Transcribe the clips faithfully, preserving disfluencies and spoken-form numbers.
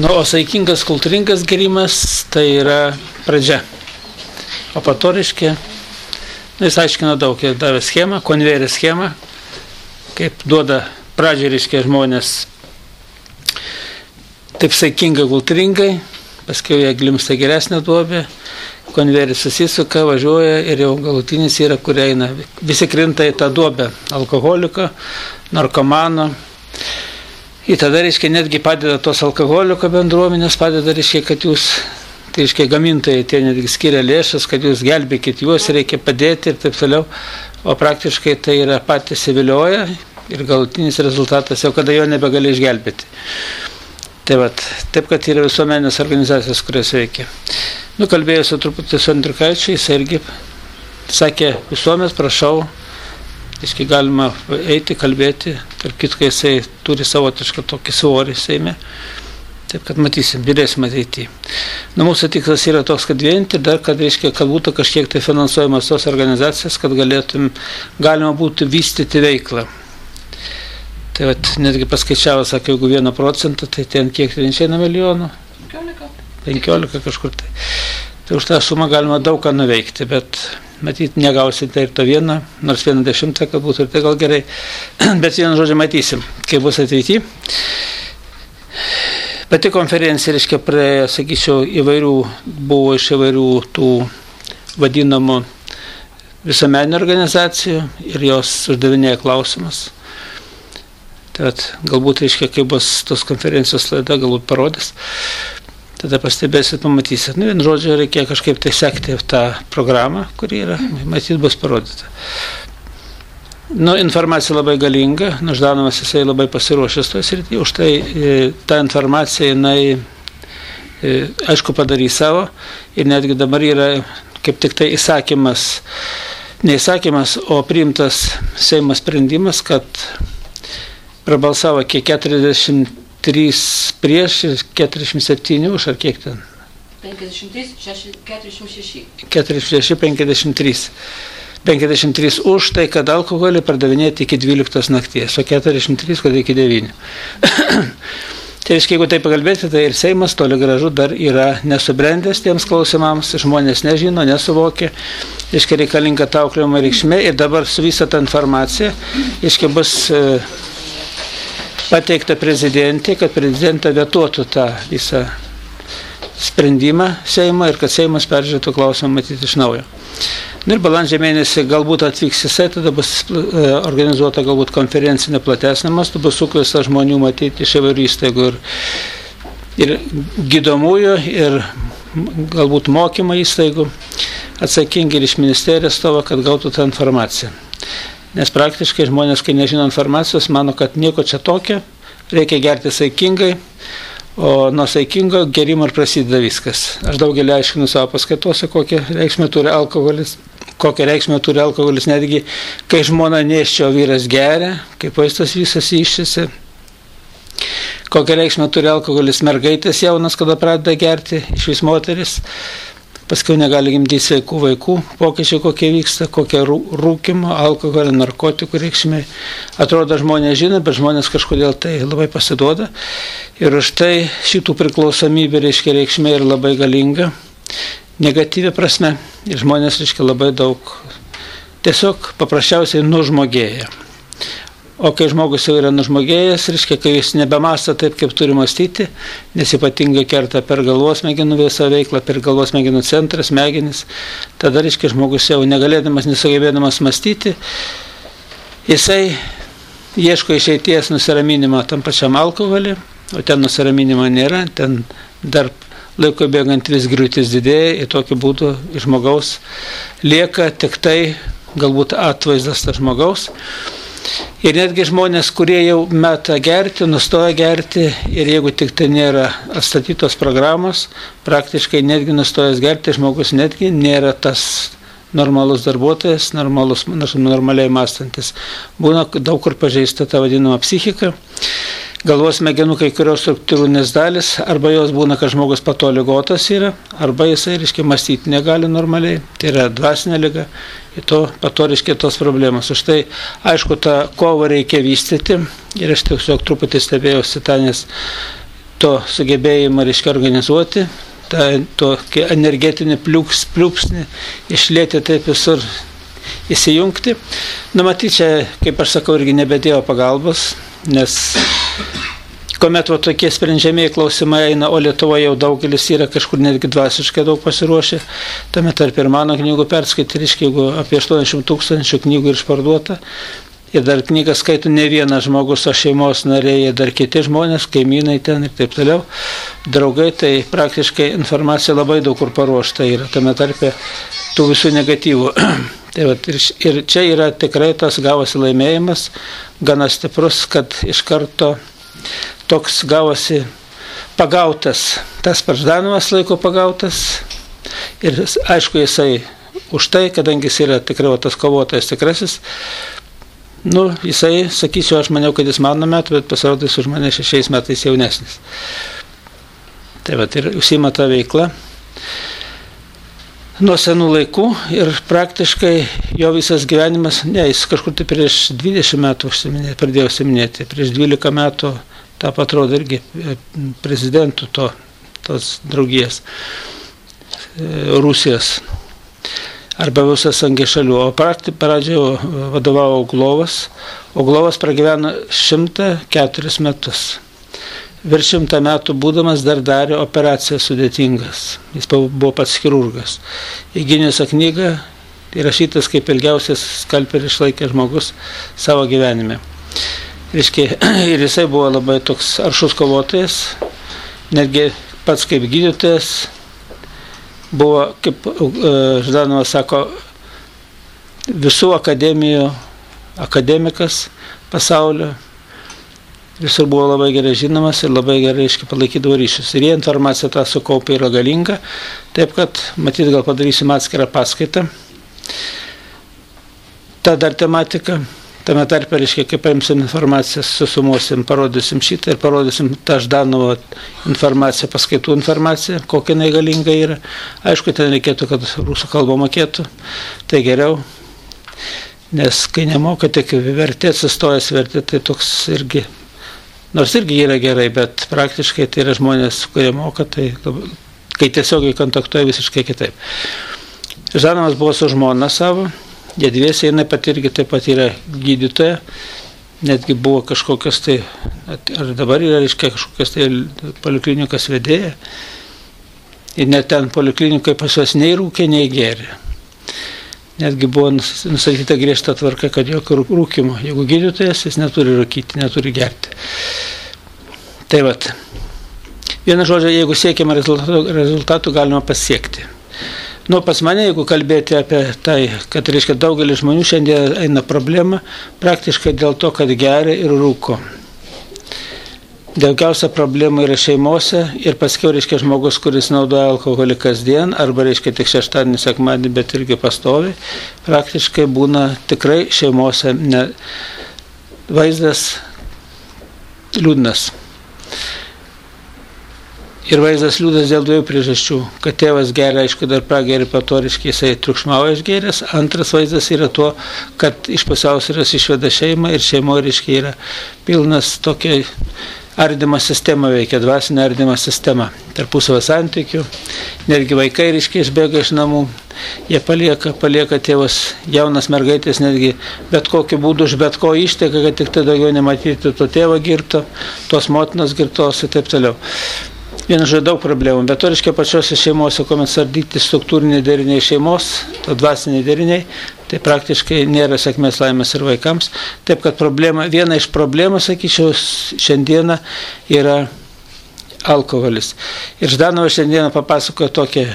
Nu, o saikingas, kultūringas gerimas tai yra pradžia. O po to reiškia, nu, jis aiškino daug, jis davė schemą, konvejerį schemą, kaip duoda pradžią, reiškia, žmonės taip saikingai, kultūringai, paskui jie glimsta geresnė duobė, konvejeris susisuka, važiuoja ir jau galutinis yra, kur eina. Visi krinta į tą duobę alkoholiko, narkomano. Ir tada, reiškia, netgi padeda tos alkoholiko bendruomenės, padeda, reiškia, kad jūs, tai reiškia, gamintojai tie netgi skiria lėšas, kad jūs gelbėkit juos, reikia padėti ir taip toliau. O praktiškai tai yra patys įvilioja ir galutinis rezultatas jau kada jo nebegali išgelbėti. Tai vat, taip, kad yra visuomenės organizacijos, kurios veikia. Nu, kalbėjusiu truputį su Andriukaičiu, jis irgi sakė, visuomės, prašau, iškai galima eiti, kalbėti, tarp kitko jisai turi savotišką tokį svorį Seime, taip kad matysim, žiūrėsim ateity. Nu, mūsų tikslas yra toks, kad vieninti, dar kad, reiškia, kad būtų kažkiek tai finansuojamas tos organizacijas, kad galėtum, galima būtų vystyti veiklą. Tai vat, netgi paskaičiavo, sakė, jeigu vieną procentą, tai ten kiek ten išeina milijonų? penkiolika kažkur tai. Tai už tą sumą galima daug ką nuveikti, bet matyt, negausite ir to vieną, nors vieną dešimtą, kad būtų ir tai gal gerai. Bet vieną žodžią matysim, kaip bus ateity. Pati konferencija, reiškia, praėjo, sakyčiau, įvairių, buvo iš įvairių tų vadinamų visuomeninių organizacijų ir jos uždavinėja klausimus. Tai at, galbūt, reiškia, kai bus tos konferencijos laida, galbūt parodys. Tada pastebėsit, pamatysit. Nu, vien žodžio reikia kažkaip tai sekti tą programą, kuri yra, matyt, bus parodyta. Nu, informacija labai galinga, Ždanovas jisai labai pasiruošęs toje srityje, už tai e, ta informacija, jinai, e, aišku, padarys savo ir netgi dabar yra kaip tik tai įsakymas, ne įsakymas, o priimtas Seimo sprendimas, kad prabalsavo kiek keturiasdešimt trys prieš ir keturiasdešimt septyni už, ar kiek ten? penkiasdešimt trys, keturiasdešimt šeši. keturiasdešimt šeši, penkiasdešimt trys. penkiasdešimt trys už tai, kad alkoholį pardavinėti iki dvyliktos nakties, o keturiasdešimt trys, kad iki devynių. Tai reiškia, jeigu tai pakalbėti, tai ir Seimas toli gražu dar yra nesubrendęs tiems klausimams, žmonės nežino, nesuvokia, reiškia, reikalinga ta auklėjimo reikšmė ir dabar su visą tą informaciją, reiškia, bus e, pateikta prezidentė, kad prezidentą vetuotų tą visą sprendimą Seimo ir kad Seimas peržiūrėtų klausimą matyti iš naujo. Ir balandžio mėnesį galbūt atvyks jisai, tada bus organizuota galbūt konferencinė platesnė mastu, bus sukviesta žmonių matyti iš įvairių įstaigų ir, ir gydomųjų, ir galbūt mokymo įstaigų atsakingi ir iš ministerijos tavo, kad gautų tą informaciją. Nes praktiškai žmonės, kai nežino informacijos, mano, kad nieko čia tokio, reikia gerti saikingai, o nuo saikingo gerimo ir prasideda viskas. Aš daugelį aiškinu savo paskaitose, kokią reikšmę turi alkoholis, kokią reikšmę turi alkoholis netgi, kai žmona nėščia, o vyras geria, kaip vaistas visas iššėsi. Kokią reikšmę turi alkoholis mergaitės jaunas, kada pradeda gerti, iš vis moteris. Paskui negali gimdyti sveikų vaikų, pokyčiai kokie vyksta, kokie rūkimo, alkoholio, narkotikų reikšmė. Atrodo, žmonės žino, bet žmonės kažkodėl tai labai pasiduoda. Ir už tai šitų priklausomybė, reiškia, reikšmė ir labai galinga, negatyvia prasme. Ir žmonės, reiškia, labai daug tiesiog paprasčiausiai nužmogėja. O kai žmogus jau yra nužmogėjęs, reiškia, kai jis nebemąsto taip, kaip turi mąstyti, nes ypatingai kerta per galvos smegenų visą veiklą, per galvos smegenų centrą, smegenis, tada, reiškia, žmogus jau negalėdamas, nesugebėdamas mąstyti, jisai ieško išeities nusiraminimo tam pačiam alkoholį, o ten nusiraminimo nėra, ten dar laiko bėgant vis griūtis didėja, ir tokiu būdu iš žmogaus lieka tik tai galbūt atvaizdas tas žmogaus. Ir netgi žmonės, kurie jau meta gerti, nustoja gerti ir jeigu tik tai nėra atstatytos programos, praktiškai netgi nustojęs gerti, žmogus netgi nėra tas normalus darbuotojas, normalus, normaliai mąstantis. Būna daug kur pažeista ta vadinama psichika, galvos smegenų kai kurios struktūrinės dalis, arba jos būna, kad žmogus patoligotas yra, arba jisai, reiškia, mąstyti negali normaliai, tai yra dvasinė liga, ir to patoriškia tos problemos. Už tai, aišku, tą kovą reikia vystyti ir aš tiesiog truputį stebėjausi tą, nes to sugebėjimą, reiškia, organizuoti, tą tokį energetinį pliūps, pliūpsnį išlėti taip visur įsijungti. Nu, matyt, čia, kaip aš sakau, irgi nebedėjo pagalbos, nes kuomet va, tokie sprendžiamieji klausimai eina, o Lietuvoje jau daugelis yra kažkur netgi dvasiškai daug pasiruošę, tame tarp ir mano knygų perskaityti, reiškia, jeigu apie aštuoniasdešimt tūkstančių knygų ir išparduota, ir dar knygą skaito ne vienas žmogus, o šeimos nariai, dar kiti žmonės, kaimynai ten ir taip toliau, draugai, tai praktiškai informacija labai daug kur paruošta yra, tame tarpe tų visų negatyvų. Tai va, ir, ir čia yra tikrai tas gavosi laimėjimas, gana stiprus, kad iš karto toks gavosi pagautas, tas Ždanovas laiko pagautas, ir aišku jisai už tai, kadangi jis yra tikrai va, tas kovotojas tikrasis, nu, jisai, sakyčiau, aš maniau, kad jis mano metų, bet pasirodo jis už mane šešiais metais jaunesnis. Tai va, ir užsiima tą veiklą nuo senų laikų ir praktiškai jo visas gyvenimas, ne, jis kažkur tai prieš dvidešimt metų užsiminė, pradėjo užsiminėti, prieš dvylika metų tą atrodo irgi prezidentų to, tos draugijos Rusijos arba visas angė šalių, o pradžioje vadovavo Oglovas. Oglovas pragyveno šimtą keturis metus. Virš šimtą metų būdamas dar darė operacijas sudėtingas. Jis buvo pats chirurgas. Įgynėsi knygą įrašytas kaip ilgiausias skalpelį išlaikė žmogus savo gyvenime. Reiškia, ir jisai buvo labai toks aršus kovotojas, netgi pats kaip gydytojas, buvo, kaip Ždanovas sako, visų akademijų akademikas pasaulio, visur buvo labai gerai žinomas ir labai gerai, aiškiai, palaikydavo ryšius. Ir jie informaciją tą sukaupė yra galinga, taip kad, matyt, gal padarysim atskirą paskaitą. Ta dar tematika, tame tarpe, reiškia, kaip paimsim informaciją, susumuosim, parodysim šitą ir parodysim tą Ždanovo informaciją, paskaitų informaciją, kokia jinai galinga yra. Aišku, ten reikėtų, kad rusų kalbą mokėtų, tai geriau, nes kai nemoka, tik vertė, atsistojęs vertė, tai toks irgi, nors irgi yra gerai, bet praktiškai tai yra žmonės, kurie moka, tai kai tiesiogiai kontaktuoja visiškai kitaip. Ždanovas buvo su žmona savo, jie dviese, jinai pat irgi taip pat yra gydytoja, netgi buvo kažkokios tai, ar dabar yra, reiškia, kažkokios tai poliklinikas vedėja, ir net ten poliklinikai pas juos nei rūkė, nei gėrė. Netgi buvo nusakyta griežta tvarka, kad jokio rūkimo, jeigu gydytojas, jis neturi rūkyti, neturi gerti. Tai vat, vieną žodžią, jeigu siekiama rezultatų, rezultatų galima pasiekti. Nu, pas mane, jeigu kalbėti apie tai, kad, reiškia, daugelis žmonių šiandien eina problema praktiškai dėl to, kad geria ir rūko. Daugiausia problemų yra šeimose ir paskiau, reiškia, žmogus, kuris naudoja alkoholį kasdien, arba, reiškia, tik šeštadienį, sekmadienį, bet irgi pastoviai, praktiškai būna tikrai šeimose ne, vaizdas liūdnas. Ir vaizdas liūdas dėl dviejų priežasčių, kad tėvas geria, aišku, dar prageria patoriškai, jisai triukšmauja išgeręs. Antras vaizdas yra tuo, kad iš pusiausvyros išveda šeimą ir šeimoje, reiškia, yra pilnas tokia ardymo sistema veikia, dvasinė ardymo sistema, tarpusavio santykių, netgi vaikai, reiškia, išbėga iš namų, jie palieka, palieka tėvas, jaunas mergaitės netgi bet kokiu būdu iš bet ko išteka, kad tik tai daugiau nematyti to tėvo girto, tos motinos girtos ir taip toliau. Vienu žodžiu, daug problemų, bet to, reiškia, pačiose šeimose, kuomet sardyti struktūriniai deriniai šeimos, to dvasiniai deriniai, tai praktiškai nėra sėkmės laimės ir vaikams. Taip, kad problema, viena iš problemų, sakyčiau, šiandieną yra alkoholis. Ir Ždanovas šiandieną papasakojo tokią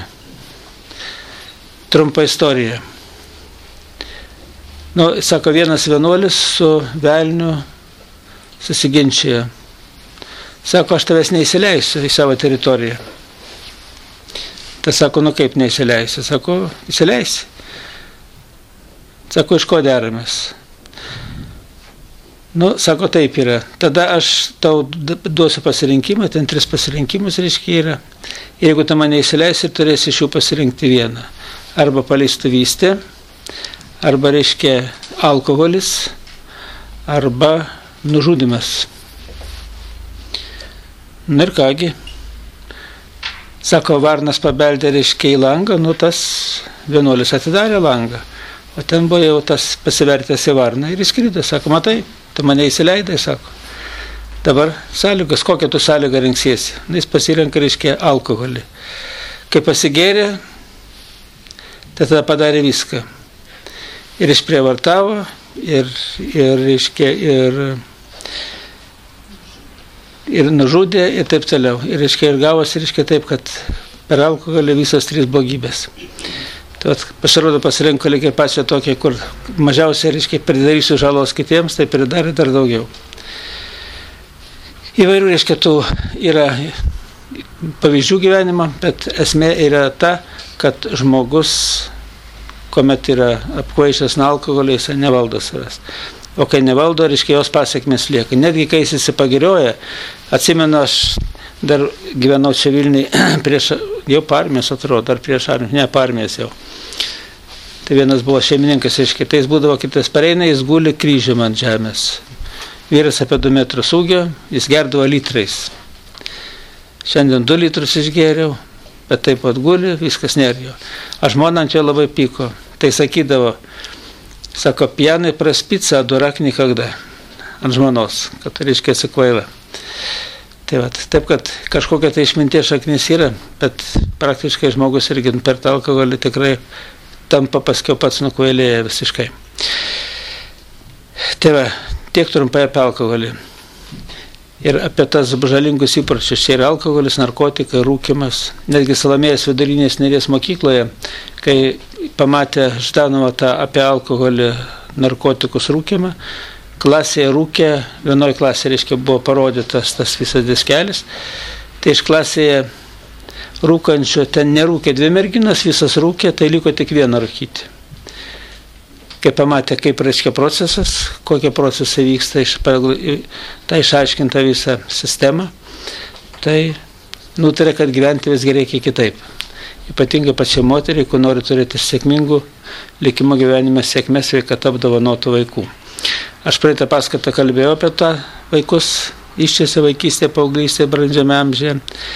trumpą istoriją. Nu, sako, vienas vienuolis su velniu susiginčijo. Sako, aš tavęs neįsileisiu į savo teritoriją. Tas sako, nu kaip neįsileisiu? Sako, įsileisi. Sako, iš ko deramės? Nu, sako, taip yra. Tada aš tau duosiu pasirinkimą, ten tris pasirinkimus, reiškia, yra. Jeigu tu mane įsileisi, turėsi iš jų pasirinkti vieną. Arba paleistuvystė, arba, reiškia, alkoholis, arba nužudymas. Na ir kągi, sako, varnas pabeldė reiškia į langą, nu tas vienuolis atidarė langą. O ten buvo jau tas pasivertęs į varną ir įskrido. Sako, matai, tu mane įsileidai, sako. Dabar sąlygas, kokią tu sąlygą rinksiesi. Na, jis pasirenka, reiškia, alkoholį. Kai pasigėrė, tai tada padarė viską. Ir išprievartavo, ir, ir, reiškia, ir, ir nužudė, ir taip toliau. Ir, reiškia, ir gavosi, reiškia, taip, kad per alkoholį visos trys blogybės. Tai pasirodo pasirinko lygiai pačią tokią, kur mažiausiai, reiškia, pridarysiu žalos kitiems, tai pridarė dar daugiau. Įvairių, reiškia, tų yra pavyzdžių gyvenimo, bet esmė yra ta, kad žmogus, kuomet yra apkvaišęs nuo alkoholio, jis nevaldo savęs. O kai nevaldo, reiškia, jos pasiekmės lieka. Netgi kai jis įsipagirioja, atsimenu, aš dar gyvenau čia Vilniuje prieš, jau parmės atrodo, dar prieš armės, ne parmės jau. Tai vienas buvo šeimininkas, reiškia, tai jis būdavo, kitas pareina, jis guli kryžium ant žemės. Vyras apie du metrus ūgio, jis gerdavo litrais. Šiandien du litrus išgėriau, bet taip pat guli, viskas nėra jo. Aš žmona ant jo labai pyko. Tai sakydavo, sako, pijanai praspica, durak nikada. Ant žmonos, kad reiškia kvaila. Tai va, taip, kad kažkokia tai išminties šaknis yra, bet praktiškai žmogus irgi per tą alkoholį tikrai tampa paskiau pats nukvailėję visiškai. Tai va, tiek trumpai apie alkoholį. Ir apie tas žalingus įpročius. Čia yra alkoholis, narkotikai, rūkymas. Netgi Salomėjos vidurinės Nėries mokykloje, kai pamatė Ždanovą tą apie alkoholį, narkotikus, rūkymą, klasėje rūkė, vienoje klasėje, reiškia, buvo parodytas tas visas diskelis. Tai iš klasėje rūkančio ten nerūkė dvi merginas, visas rūkė, tai liko tik vieną rūkyti. Kai pamatė, kaip reiškia procesas, kokie procesai vyksta, tai išaiškinta visą sistemą, tai nutarė, kad gyventi vis reikia kitaip. Ypatingai pačiai moteriai, kur nori turėti sėkmingų likimo gyvenime sėkmės, sveikata apdovanotų vaikų. Aš praeitą paskaitą kalbėjau apie tą vaikus, iščiose vaikystėje, paauglystėje, brandžiame amžiuje.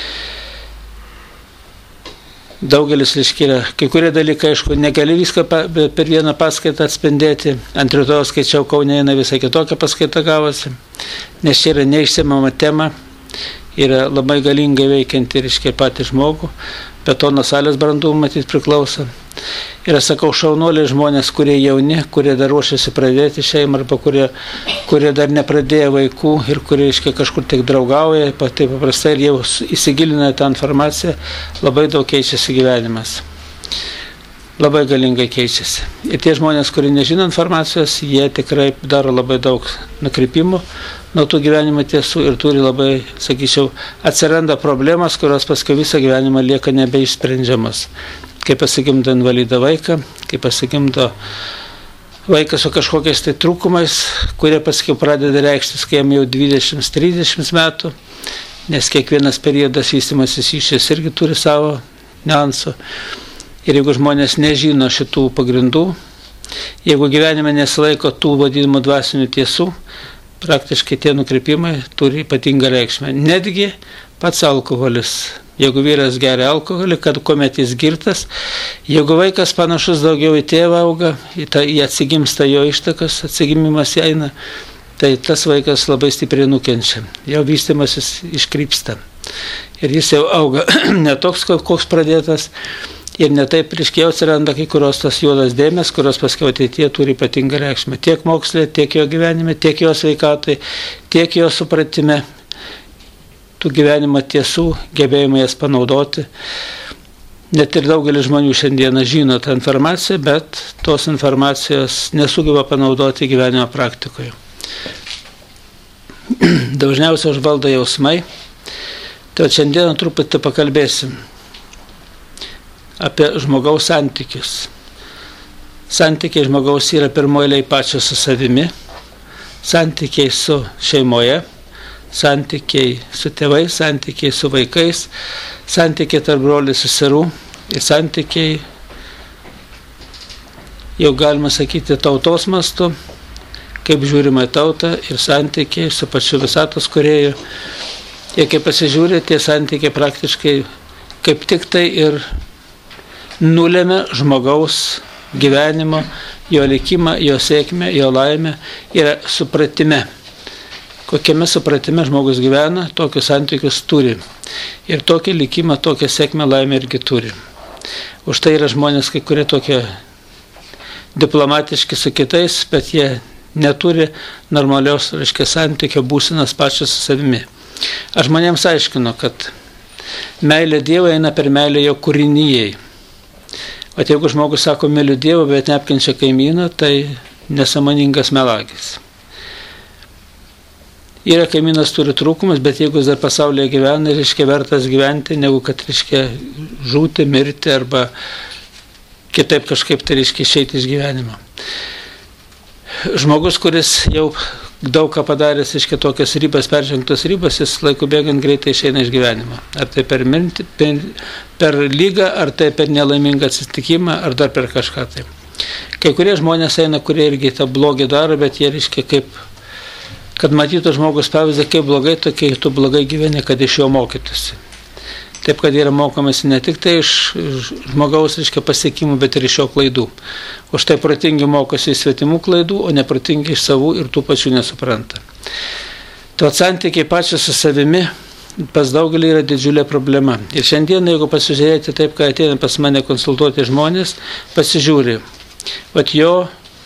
Daugelis išskiria, kai kurie dalykai, aišku, negali viską per vieną paskaitą atspindėti. Ant rytojaus skaičiau Kaune, eina visai kitokia paskaita gavosi, nes čia yra neišsemiama tema, yra labai galingai veikianti, reiškia, patį žmogų, bet to nuo salės brandumų matyt priklauso. Ir aš sakau, šaunuoliai žmonės, kurie jauni, kurie dar ruošiasi pradėti šeimą, arba kurie, kurie dar nepradėjo vaikų ir kurie, reiškia, kažkur tik draugauja, taip paprastai ir jau įsigilina tą informaciją, labai daug keičiasi gyvenimas. Labai galingai keičiasi. Ir tie žmonės, kurie nežino informacijos, jie tikrai daro labai daug nukrypimų nuo tų gyvenimo tiesų ir turi labai, sakyčiau, atsiranda problemas, kurios paskui visą gyvenimą lieka nebeišsprendžiamas. Kaip pasigimdo invalidą vaiką, kaip pasigimdo vaiką su kažkokiais tai trūkumais, kurie paskui pradeda reikštis, kai jam jau dvidešimt trisdešimt metų, nes kiekvienas periodas vystymasis išės irgi turi savo niuansų. Ir jeigu žmonės nežino šitų pagrindų, jeigu gyvenime nesilaiko tų vadinamų dvasinių tiesų, praktiškai tie nukrypimai turi ypatingą reikšmę. Netgi pats alkoholis. Jeigu vyras geria alkoholį, kad kuomet jis girtas, jeigu vaikas panašus daugiau į tėvą auga, į, tą, į atsigimsta jo ištakas, atsigimimas eina, tai tas vaikas labai stipriai nukenčia. Jau vystymasis iškrypsta. Ir jis jau auga ne toks, koks pradėtas, ir ne taip prieškiau atsiranda kai kurios tas juodas dėmės, kurios paskiau ateityje turi ypatingą reikšmę. Tiek moksle, tiek jo gyvenime, tiek jo sveikatai, tiek jo supratime. Tų gyvenimo tiesų, gebėjimai jas panaudoti. Net ir daugelis žmonių šiandieną žino tą informaciją, bet tos informacijos nesugeba panaudoti gyvenimo praktikoje. Dažniausiai užvaldo jausmai. Tai šiandieną truputį pakalbėsim apie žmogaus santykius. Santykiai žmogaus yra pirmoji pačio su savimi, santykiai su šeimoje, santykiai su tėvais, santykiai su vaikais, santykiai tarp brolių seserų ir santykiai, jau galima sakyti, tautos mastu, kaip žiūrima į tautą, ir santykiai su pačiu visatos kūrėju. Ir kai pasižiūrė, tie santykiai praktiškai kaip tik tai ir nulėmė žmogaus gyvenimo, jo likimą, jo sėkmę, jo laimę yra supratime. Kokiame supratime žmogus gyvena, tokius santykius turi. Ir tokį likimą, tokią sėkmę, laimę irgi turi. Už tai yra žmonės, kai kurie tokie diplomatiški su kitais, bet jie neturi normalios, reiškia, santykio būsenos pačios su savimi. Aš žmonėms aiškinu, kad meilė Dievui eina per meilę jo kūrinijai. O jeigu žmogus sako, myliu Dievą, bet neapkenčia kaimyną, tai nesąmoningas melagis. Yra kaimynas turi trūkumus, bet jeigu jis dar pasaulyje gyvena, reiškia vertas gyventi, negu kad reiškia žūti, mirti arba kitaip kažkaip tai reiškia išeiti iš gyvenimo. Žmogus, kuris jau daug ką padaręs, reiškia tokias ribas, peržengtos ribas, jis laiku bėgant greitai išeina iš gyvenimo. Ar tai per, minti, per, per lygą, ar tai per nelaimingą atsitikimą, ar dar per kažką tai. Kai kurie žmonės eina, kurie irgi tą blogį daro, bet jie reiškia kaip, kad matytų žmogus pavyzdį, kaip blogai, tokie tu blogai gyveni, kad iš jo mokytųsi. Taip, kad yra mokomasi ne tik tai iš žmogaus, reiškia, pasiekimų, bet ir iš jo klaidų. O štai protingi mokosi iš svetimų klaidų, o neprotingi iš savų ir tų pačių nesupranta. To santykiai pačios su savimi pas daugelį yra didžiulė problema. Ir šiandien, jeigu pasižiūrėti taip, kai ateina pas mane konsultuoti žmonės, pasižiūri, vat jo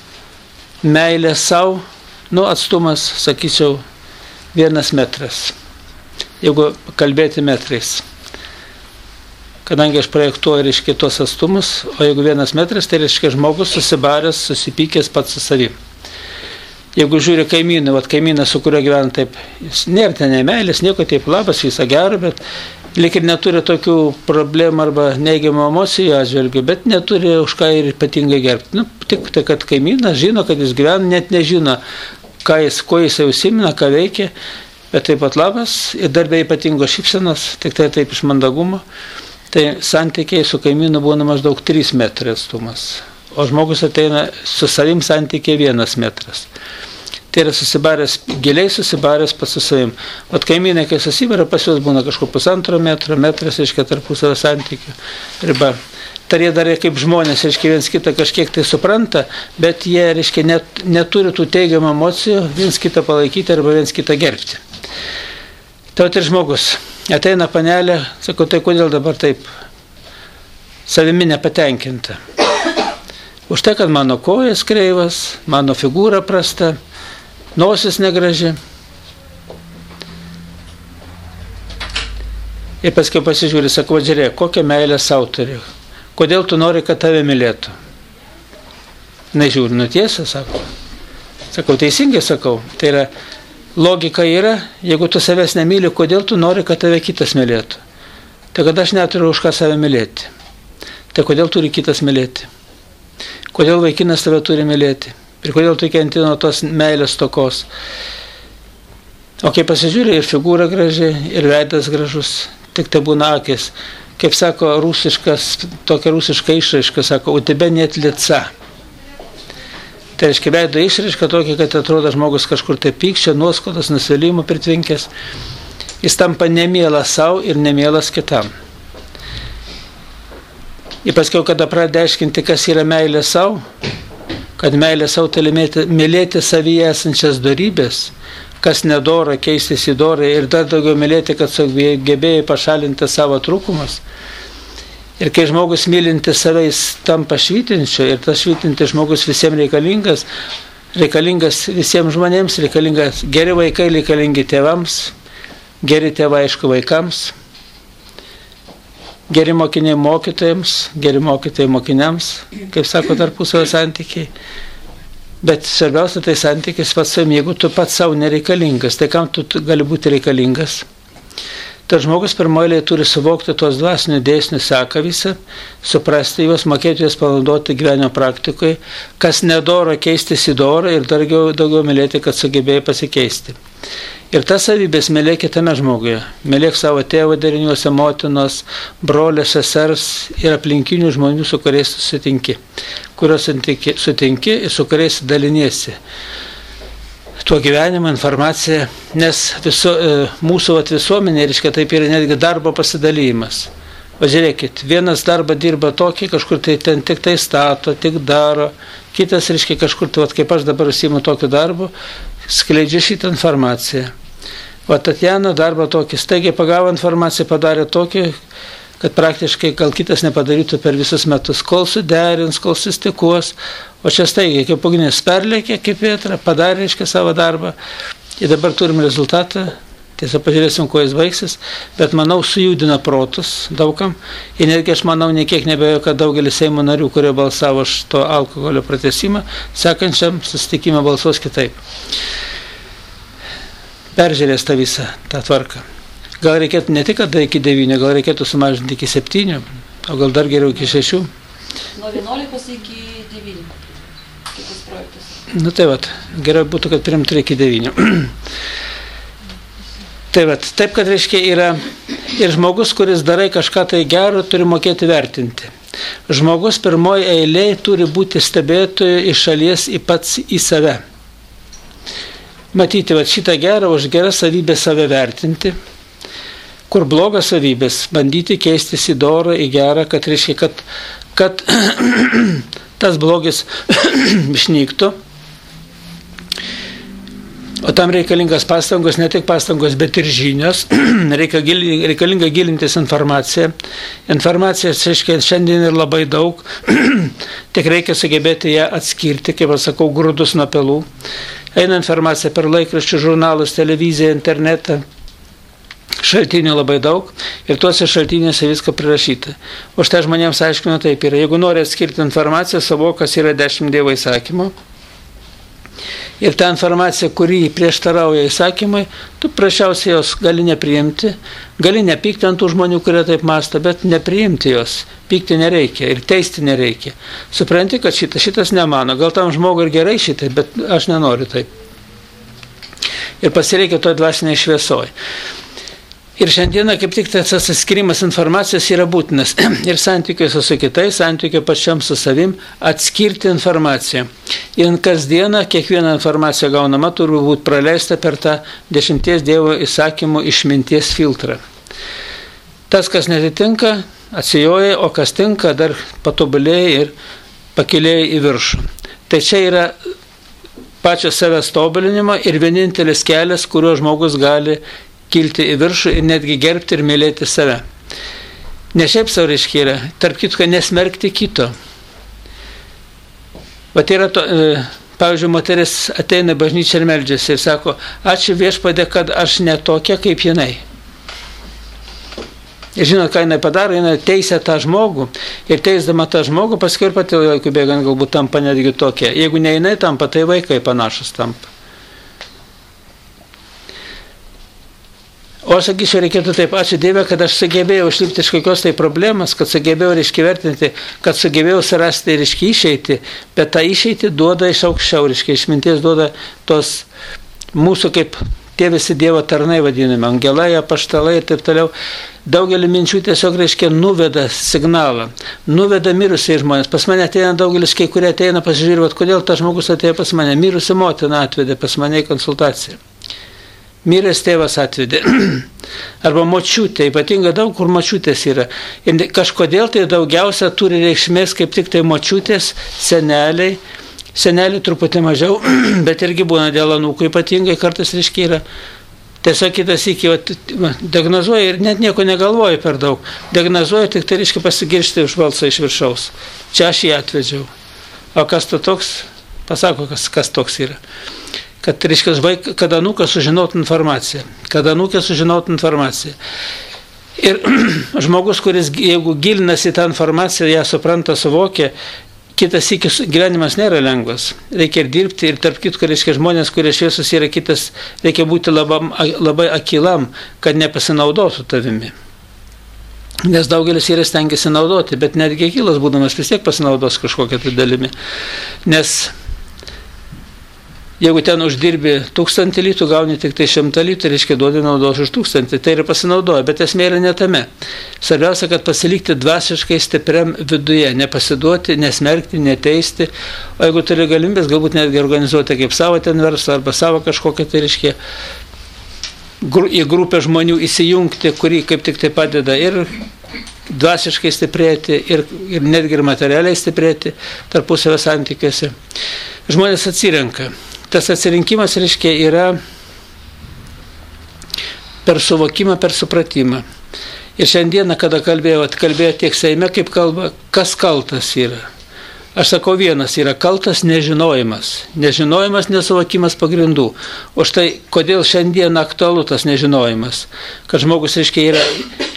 meilė savo, nu, atstumas, sakyčiau, vienas metras. Jeigu kalbėti metrais. Kadangi aš projektuoju, reiškia, tos atstumus, o jeigu vienas metras, tai reiškia žmogus susibaręs, susipykęs pats su savim. Jeigu žiūri kaimyną, vat kaimynas, su kuriuo gyvena taip, jis nėra ten nemeilės, nieko taip labas, visą gerą, bet lyg ir neturi tokių problemų arba neigiamų emocijų atžvilgių, bet neturi už ką ir ypatingai gerbti. Nu, tik tai, kad kaimynas žino, kad jis gyvena, net nežino, ką jis, ko jis užsimina, ką veikia, bet taip pat labas ir dar be ypatingos šypsenos, tik tai taip iš mandagumo. Tai santykiai su kaimynu būna maždaug trys metrai atstumas, o žmogus ateina su savim santykiai vienas metras. Tai yra susibaręs, giliai susibaręs pats su savim. O kaimynai, kai susibara, pas juos būna kažkur pusantro metro, metras, reiškia, tarpusavio santykių riba. Tar jie dar kaip žmonės, reiškia, viens kitą kažkiek tai supranta, bet jie, reiškia, net, neturi tų teigiamų emocijų viens kitą palaikyti arba viens kitą gerbti. Tai ir žmogus ateina panelė, sako, tai kodėl dabar taip savimi nepatenkinta? Už tai, kad mano kojas kreivas, mano figūra prasta, nosis negraži. Ir paskui pasižiūrė, sako, žiūrėk, kokią meilę sau turi. Kodėl tu nori, kad tave mylėtų? Nežiūrė, nu tiesa, sako. Sakau, teisingai sakau. Tai yra, logika yra, jeigu tu savęs nemyli, kodėl tu nori, kad tave kitas mylėtų? Tai kad aš neturiu už ką save mylėti. Tai kodėl turi kitas mylėti? Kodėl vaikinas tave turi mylėti? Ir kodėl tu kenti nuo tos meilės tokos? O kai pasižiūrė, ir figūra graži, ir veidas gražus, tik tai būna akis. Kaip sako rusiškas, tokia rusiška išraiška, sako, u tebe net lica. Tai reiškia, veido išraiška tokia, kad atrodo žmogus kažkur tai pykčia, nuoskaudos, nusivylimų pritvinkęs. Jis tampa nemielas savo ir nemielas kitam. Ir paskiau, kada pradeda aiškinti, kas yra meilė savo, kad meilė savo tai mylėti savyje esančias dorybės, kas nedora, keistis į dorą ir dar daugiau mylėti, kad sugebėjai pašalinti savo trūkumus. Ir kai žmogus mylinti save, jis tampa švytinčiu ir tas švytintis žmogus visiems reikalingas, reikalingas visiems žmonėms, reikalingas geri vaikai, reikalingi tėvams, geri tėvai, aišku, vaikams, geri mokiniai mokytojams, geri mokytojai mokiniams, kaip sako tarpusavio santykiai. Bet svarbiausia tai santykis pats savim, jeigu tu pats savo nereikalingas, tai kam tu gali būti reikalingas? Tas žmogus pirmoje turi suvokti tuos dvasinių dėsnių seką visą, suprasti juos, mokėti juos panaudoti gyvenimo praktikoje, kas nedoro keistis į dorą ir daugiau, daugiau mylėti, kad sugebėjai pasikeisti. Ir tas savybės mylėk kitame žmoguje. Mylėk savo tėvo deriniuose, motinos, brolio, sesers ir aplinkinių žmonių, su kuriais sutinki, kuriuos sutinki ir su kuriais daliniesi. tuo gyvenimu, informacija, nes viso, mūsų vat, visuomenė, reiškia, taip yra netgi darbo pasidalymas. Važiūrėkit, vienas darbą dirba tokį, kažkur tai ten tik tai stato, tik daro, kitas, reiškia, kažkur, tai, vat, kaip aš dabar užsiimu tokiu darbu, skleidžia šitą informaciją. O Tatjana darbą tokį, staigiai pagavo informaciją, padarė tokį, kad praktiškai gal kitas nepadarytų per visus metus, kol suderins, kol sustikuos, o čia staigiai, kaip ugnis perlėkė, kaip vėtra, padarė, reiškia, savo darbą. Ir dabar turim rezultatą. Tiesa, pažiūrėsim, kuo jis baigsis, bet manau, sujudina protus daugam. Ir netgi aš manau, niekiek nebejoju, kad daugelis Seimo narių, kurie balsavo už to alkoholio pratesimą, sekančiam susitikimą balsuos kitaip. Peržiūrės tą visą tą tvarką. Gal reikėtų ne tik, kad iki devynių, gal reikėtų sumažinti iki septynių, o gal dar geriau iki šešių. Nuo vienuolikos iki devynių. Kitas projektas. Nu tai vat, geriau būtų, kad priimtų iki devynių. Tai vat, taip, kad reiškia yra ir žmogus, kuris darai kažką tai gero, turi mokėti vertinti. Žmogus pirmoji eilėje turi būti stebėtoju iš šalies į pats į save. Matyti, vat, šitą gerą, už gerą savybę save vertinti, kur blogas savybės, bandyti keistis į dorą, į gerą, kad reiškia, kad, kad tas blogis išnyktų. O tam reikalingas pastangos, ne tik pastangos, bet ir žinios. Reika, reikalinga gilintis informaciją. Informacijos, aiškiai, šiandien ir labai daug. Tik reikia sugebėti ją atskirti, kaip aš sakau, grūdus nuo pelų. Eina informacija per laikraščių, žurnalus, televiziją, internetą. Šaltinių labai daug ir tuose šaltiniuose viską prirašyta. O štai žmonėms aiškinu taip yra. Jeigu nori atskirti informaciją, savo, kas yra dešimt Dievo įsakymų, ir ta informacija, kuri prieštarauja įsakymai, tu prašiausiai jos gali nepriimti, gali nepykti ant tų žmonių, kurie taip mąsto, bet nepriimti jos. Pykti nereikia ir teisti nereikia. Supranti, kad šitas, šitas nemano. Gal tam žmogui ir gerai šitai, bet aš nenoriu taip. Ir pasireikia toj dvasiniai šviesoj. Ir šiandieną kaip tik tas atsiskirimas informacijos yra būtinas. Ir santykiuose su kitais, santykiu pačiam su savim, atskirti informaciją. Ir kasdieną kiekviena informacija gaunama turi būti praleista per tą dešimties Dievo įsakymų išminties filtrą. Tas, kas netitinka, atsijoja, o kas tinka, dar patobulėja ir pakilėja į viršų. Tai čia yra pačio savęs tobulinimo ir vienintelis kelias, kuriuo žmogus gali kilti į viršų ir netgi gerbti ir mylėti save. Ne šiaip savo reiškia yra, tarp kitko nesmerkti kito. Vat yra to, e, pavyzdžiui, moteris ateina į bažnyčią ir meldžiasi ir sako, ačiū Viešpatie, kad aš ne tokia kaip jinai. Ir žinot, ką jinai padaro, jinai teisia tą žmogų ir teisdama tą žmogų, paskui ir pati laikų bėgant galbūt tampa netgi tokia. Jeigu ne jinai tampa, tai vaikai panašus tampa. O aš sakyčiau, reikėtų taip, ačiū Dieve, kad aš sugebėjau išlipti iš kokios tai problemas, kad sugebėjau reiškia vertinti, kad sugebėjau surasti reiškia išeiti, bet tą išeitį duoda iš aukščiau, reiškia išminties duoda tos mūsų kaip tie visi Dievo tarnai vadinami, angelai, apaštalai ir taip toliau. Daugelį minčių tiesiog reiškia nuveda signalą, nuveda mirusiai žmonės. Pas mane ateina daugelis, kai kurie ateina pasižiūrėti, kodėl tas žmogus atėjo pas mane. Mirusi motina atvedė pas mane į konsultaciją. Miręs tėvas atvedė. Arba močiutė, ypatingai daug, kur močiutės yra. Ir kažkodėl tai daugiausia turi reikšmės kaip tik tai močiutės, seneliai. Seneliai truputį mažiau, bet irgi būna dėl anūkų ypatingai, kartais reiškia yra. Tiesiog kitas iki diagnozuoja ir net nieko negalvoja per daug. Diagnozuoja, tik tai reiškia pasigiršti iš balso iš viršaus. Čia aš jį atvedžiau. O kas tu toks? Pasako, kas, kas toks yra. Kad, reiškia, kad anūkas sužinotų informaciją. Kad anūkė sužinotų informaciją. Ir žmogus, kuris, jeigu gilinasi tą informaciją, ją supranta, suvokia, kitas iki gyvenimas nėra lengvas. Reikia ir dirbti, ir tarp kitko, reiškia, žmonės, kurie šviesus yra kitas, reikia būti labai, labai akilam, kad nepasinaudotų tavimi. Nes daugelis yra stengiasi naudoti, bet netgi akilas būdamas vis tiek pasinaudos kažkokią tai dalimi. Nes Jeigu ten uždirbi tūkstantį litų, gauni tik tai šimtą litų, reiškia duodi naudos už tūkstantį. Tai yra pasinaudoja, bet esmė yra ne tame. Svarbiausia, kad pasilikti dvasiškai stipriam viduje, nepasiduoti, nesmerkti, neteisti. O jeigu turi galimybės, galbūt netgi organizuoti kaip savo ten verslą arba savo kažkokią, tai reiškia į grupę žmonių įsijungti, kuri kaip tik tai padeda ir dvasiškai stiprėti, ir, ir netgi ir materialiai stiprėti tarpusavio santykiuose. Žmonės atsirenka. Tas atsirinkimas, reiškia, yra per suvokimą, per supratimą. Ir šiandieną, kada kalbėjau, kalbėjo tiek Seime, kaip kalba, kas kaltas yra. Aš sakau, vienas yra kaltas nežinojimas. Nežinojimas, nesuvokimas pagrindų. O štai, kodėl šiandien aktualu tas nežinojimas? Kad žmogus, reiškia, yra...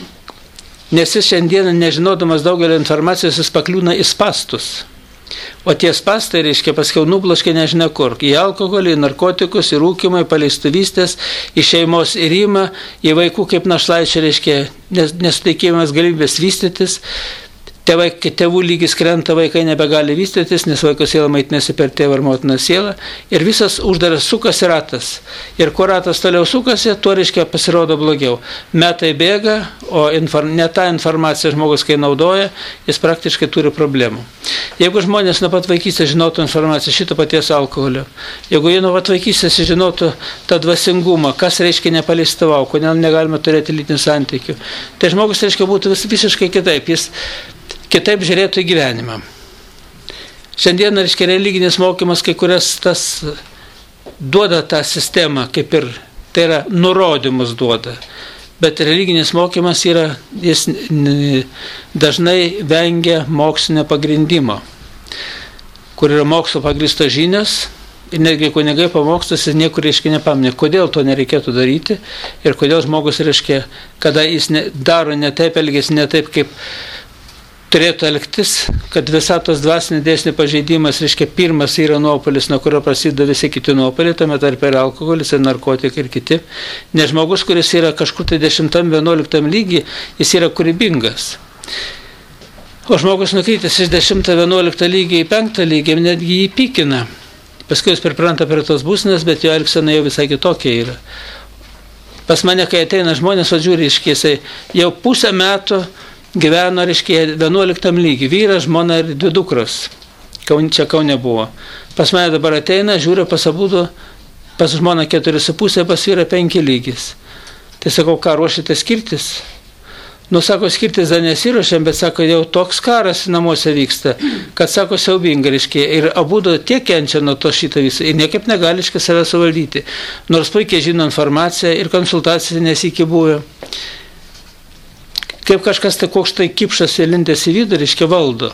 Nes jis šiandieną, nežinodamas daugelio informacijos, jis pakliūna į spastus. O tie spastai, reiškia, paskiau nubloškia nežinia kur. Į alkoholį, į narkotikus, į rūkimą, į paleistuvystės, į šeimos įrimą, į vaikų kaip našlaičių, reiškia, nesuteikimas galimybės vystytis. Tėvai, tėvų lygis krenta, vaikai nebegali vystytis, nes vaiko siela maitinasi per tėvą ar motiną sielą. Ir visas uždaras sukasi ratas. Ir kuo ratas toliau sukasi, tuo, reiškia, pasirodo blogiau. Metai bėga, o inform, ne tą informaciją žmogus, kai naudoja, jis praktiškai turi problemų. Jeigu žmonės nuo pat vaikystės žinotų informaciją šito paties alkoholio, jeigu jie nuo pat vaikystės žinotų tą dvasingumą, kas reiškia nepaleistuvau, kodėl negalima turėti lytinių santykių, tai žmogus, reiškia, būtų vis, visiškai kitaip. Jis kitaip žiūrėtų į gyvenimą. Šiandien, reiškia, religinis mokymas kai kurias tas duoda tą sistemą, kaip ir, tai yra nurodymus duoda. Bet religinis mokymas yra, jis dažnai vengia mokslinio pagrindimo, kur yra mokslo pagrįstos žinios, ir netgi kunigai pamokslas ir niekur, reiškia, nepaminė, kodėl to nereikėtų daryti ir kodėl žmogus, reiškia, kada jis ne, daro ne taip, elgesi ne taip, kaip turėtų elgtis, kad visatos dvasinį dėsnį pažeidimas, reiškia, pirmas yra nuopolis, nuo kurio prasideda visi kiti nuopoliai, tame tarp ir alkoholis, ir narkotikai, ir kiti. Nes žmogus, kuris yra kažkur tai dešimtam, vienuoliktam lygi, jis yra kūrybingas. O žmogus nukrytęs iš dešimtą, vienuoliktą lygį į penktą lygį, netgi jį pykina. Paskui jis pripranta prie tos būsenos, bet jo elgsena jau visai kitokia yra. Pas mane, kai ateina žmonės, o žiūri, iškiesai, jau pusę metų gyveno, reiškia, vienuoliktam lygi. Vyras, žmona ir dvi dukros. Čia Kaune buvo. Pas mane dabar ateina, žiūri, pas abudu, pas žmona keturi su pusė, pas vyrą penki lygis. Tai sakau, ką ruošite skirtis? Nu, sako, skirtis dar nesiruošiam, bet sako, jau toks karas namuose vyksta, kad, sako, siaubinga, reiškia, ir abudu tiek kenčia nuo to šitą visą, ir niekaip negali, reiškia, save suvaldyti. Nors puikiai žino informaciją ir konsultaciją nesikį buvę. Kaip kažkas tai koks tai kipšas įlindęs į vidų, reiškia, valdo.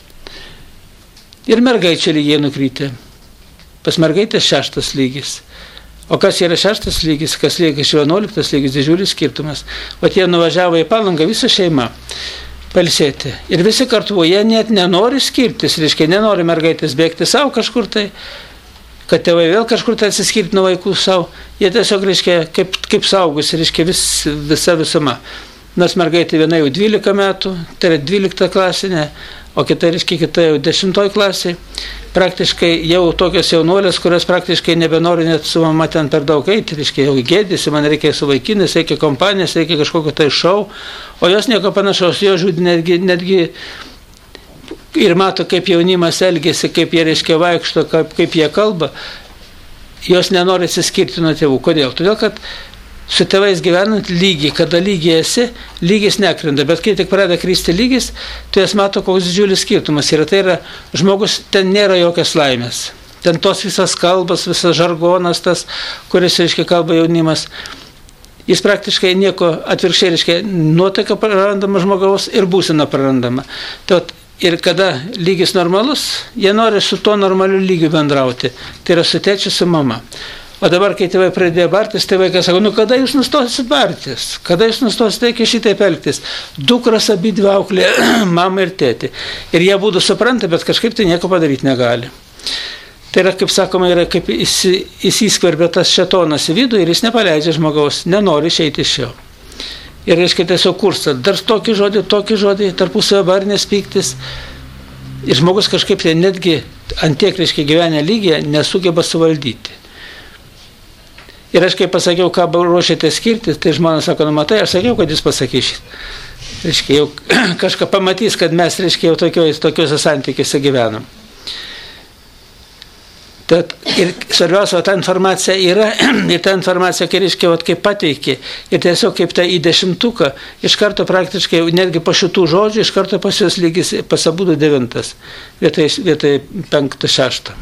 Ir mergaičių lygiai nukrytė. Pas mergaitės šeštas lygis. O kas yra šeštas lygis, kas lieka iš vienuoliktas lygis, didžiulis skirtumas. O jie nuvažiavo į Palangą, visą šeimą pailsėti. Ir visi kartu, jie net nenori skirtis, reiškia, nenori mergaitės bėgti savo kažkur tai, kad tėvai vėl kažkur tai atsiskirti nuo vaikų savo. Jie tiesiog, reiškia, kaip, kaip saugus, reiškia, vis, visa visuma. Nors mergaitė viena jau dvylika metų, tai yra dvylikta klasinė, o kita, reiškia, kita jau dešimtoj klasiai. Praktiškai jau tokios jaunuolės, kurios praktiškai nebenori net su mama ten per daug eiti, reiškia, jau gėdėsi, man reikia su vaikinais, reikia kompanijos, reikia kažkokio tai šou, o jos nieko panašaus, jos žiūri netgi, netgi ir mato, kaip jaunimas elgėsi, kaip jie, reiškia, vaikšto, kaip, kaip jie kalba, jos nenori atsiskirti nuo tėvų. Kodėl? Todėl, kad su tėvais gyvenant lygiai, kada lygiai esi, lygis nekrenta, bet kai tik pradeda kristi lygis, tu jas mato, koks didžiulis skirtumas. Ir tai yra, žmogus, ten nėra jokios laimės. Ten tos visas kalbas, visas žargonas, tas, kuris, reiškia, kalba jaunimas, jis praktiškai nieko atvirkščiai, reiškia, nuotaika prarandama žmogaus ir būsena prarandama. Tai, ir kada lygis normalus, jie nori su tuo normaliu lygiu bendrauti. Tai yra su tėčiu, su mama. O dabar, kai tėvai pradėjo bartis, tai vaikas sako, nu kada jūs nustosit bartis? Kada jūs nustosit iki šitaip elgtis? Dukras abi dvi auklė, mama ir tėti. Ir jie būtų supranta, bet kažkaip tai nieko padaryti negali. Tai yra, kaip sakoma, yra kaip įsiskverbė tas šetonas į vidų ir jis nepaleidžia žmogaus, nenori išeiti iš jo. Ir reiškia tiesiog kursta, dar tokį žodį, tokį žodį, tarpusavio barnės pyktis. Ir žmogus kažkaip tai netgi ant tiek, reiškia, gyvenę lygiai nesugeba suvaldyti. Ir aš kai pasakiau, ką ruošiate skirti, tai žmonės sako, nu matai, aš sakiau, kad jis pasakys. Reiškia, jau kažką pamatys, kad mes, reiškia, jau tokiuose, tokiuose santykiuose gyvenam. Tad ir svarbiausia, ta informacija yra, ir ta informacija, kai reiškia, kaip pateikė, ir tiesiog kaip tai į dešimtuką, iš karto praktiškai, netgi po šitų žodžių, iš karto pas jos lygis pasabudo devintas, vietoj, vietoj penktą, šeštą.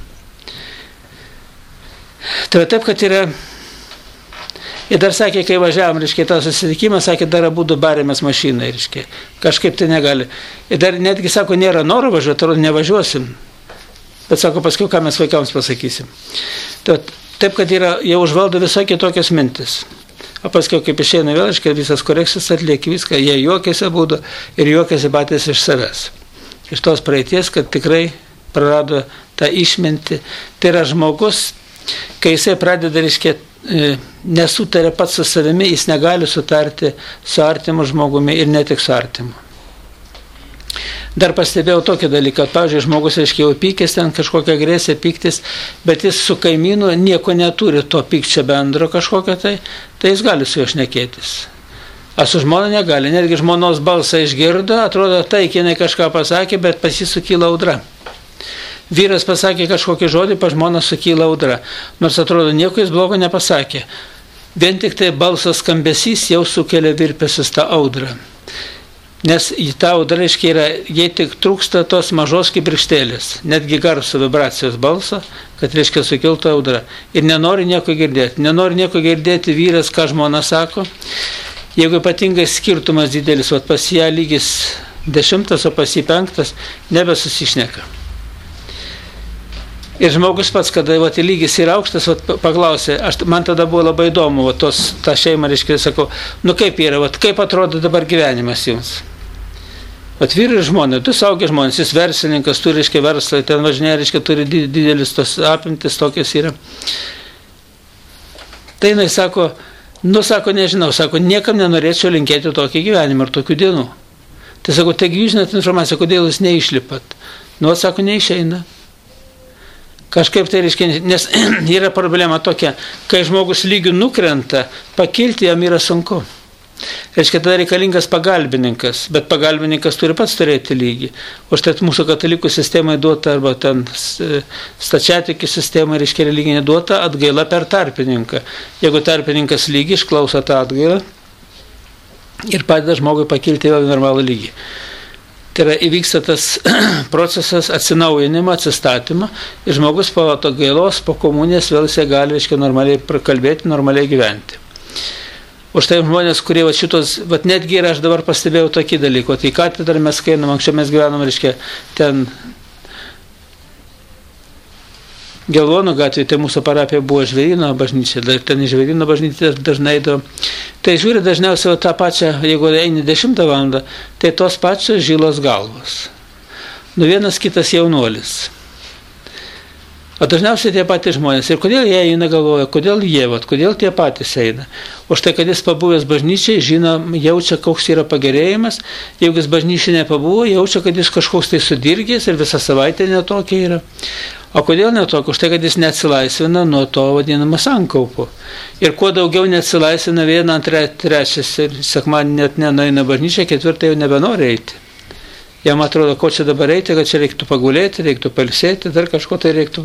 Tai taip, kad yra, ir dar sakė, kai važiavam, reiškia, tą susitikimą, sakė, dar abudu barėmės mašiną, reiškia, kažkaip tai negali. Ir dar netgi, sako, nėra noro važiuoti, atrodo, nevažiuosim. Bet sako, paskui, ką mes vaikams pasakysim. Tad, taip, kad yra, jau užvaldo visokie tokios mintis. O paskui, kaip išeina vėl, reiškia, visas korekcijas atlieki viską, jie juokiasi abudu ir juokiasi patys iš savęs. Iš tos praeities, kad tikrai prarado tą išmintį. Tai yra žmogus, kai jisai pradeda, reiškia, nesutarė pats su savimi, jis negali sutarti su artimu žmogumi ir ne tik su artimu. Dar pastebėjau tokį dalyką, pavyzdžiui, žmogus, reiškia, jau pykęs, ten kažkokia agresija, pyktis, bet jis su kaimynu nieko neturi to pykčio bendro kažkokio, tai, tai jis gali su juo šnekėtis. O su žmona negali, netgi žmonos balsą išgirdo, atrodo, taikinai kažką pasakė, bet pas jį sukyla audra. Vyras pasakė kažkokį žodį, pa žmoną sukyla audra, nors atrodo, nieko jis blogo nepasakė. Vien tik tai balsas skambesys jau sukelia virpesius tą audrą. Nes į tą audrą, reiškia, yra, jei tik trūksta tos mažos kibirkštėlės, netgi garso vibracijos balso, kad, reiškia, sukiltų audra. Ir nenori nieko girdėti. Nenori nieko girdėti vyras, ką žmona sako. Jeigu ypatingai skirtumas didelis, o pas ją lygis dešimtas, o pas jį penktas, nebesusišneka. Ir žmogus pats, kada vat, lygis yra aukštas, vat, paklausė, aš, man tada buvo labai įdomu, vat, tos, tą šeimą, reiškia, sakau, nu kaip yra, vat, kaip atrodo dabar gyvenimas jums? Vat vyrai ir žmonės, du saugia žmonės, jis verslininkas, turi, reiškia, verslą, ten važinėja, reiškia, turi didelis tos apimtis, tokios yra. Tai jinai sako, nu sako, nežinau, sako, niekam nenorėčiau linkėti tokį gyvenimą ir tokių dienų. Tai sako, taigi jūs žinot informaciją, kodėl jūs neišlipat? Nu, sako, neišeina. Kažkaip tai reiškia, nes yra problema tokia, kai žmogus lygių nukrenta, pakilti jam yra sunku. Reiškia, tada reikalingas pagalbininkas, bet pagalbininkas turi pats turėti lygį. O štai mūsų katalikų sistemai duota, arba ten stačiatikių sistemai, reiškia, religinė duota atgaila per tarpininką. Jeigu tarpininkas lygį, išklauso tą atgailą ir padeda žmogui pakilti į normalų lygį. Tai yra įvyksta tas procesas atsinaujinimo, atsistatymo ir žmogus po atgailos, po komunijos vėl jisai gali, reiškia, normaliai prakalbėti, normaliai gyventi. O štai žmonės, kurie va, šitos, va, netgi ir aš dabar pastebėjau tokį dalyką, tai katedrą mes kainam, anksčiau mes gyvenam, reiškia, ten Gelvonų gatvėje, tai mūsų parapija buvo Žvėryno bažnyčia, ten Žvėryno bažnyčia dažnai eidavo. Tai žiūri dažniausiai tą pačią, jeigu eini dešimtą valandą, tai tos pačios žilos galvos. Nu vienas kitas jaunuolis. O dažniausiai tie patys žmonės. Ir kodėl jie eina galvoja, kodėl jie, vat, kodėl tie patys eina. O štai, kad jis pabuvęs bažnyčiai, žino, jaučia, koks yra pagerėjimas. Jeigu jis bažnyčiai nepabuvo, jaučia, kad jis kažkoks tai sudirgęs ir visą savaitę netokia yra. O kodėl netokia? Už tai, kad jis neatsilaisvina nuo to vadinamo sankaupo. Ir kuo daugiau neatsilaisvina vieną, antrą, trečias ir sekmadienį net nenueina bažnyčią, ketvirtą jau nebenori eiti. Jam atrodo, ko čia dabar eiti, kad čia reiktų pagulėti, reiktų pailsėti, dar kažko tai reiktų.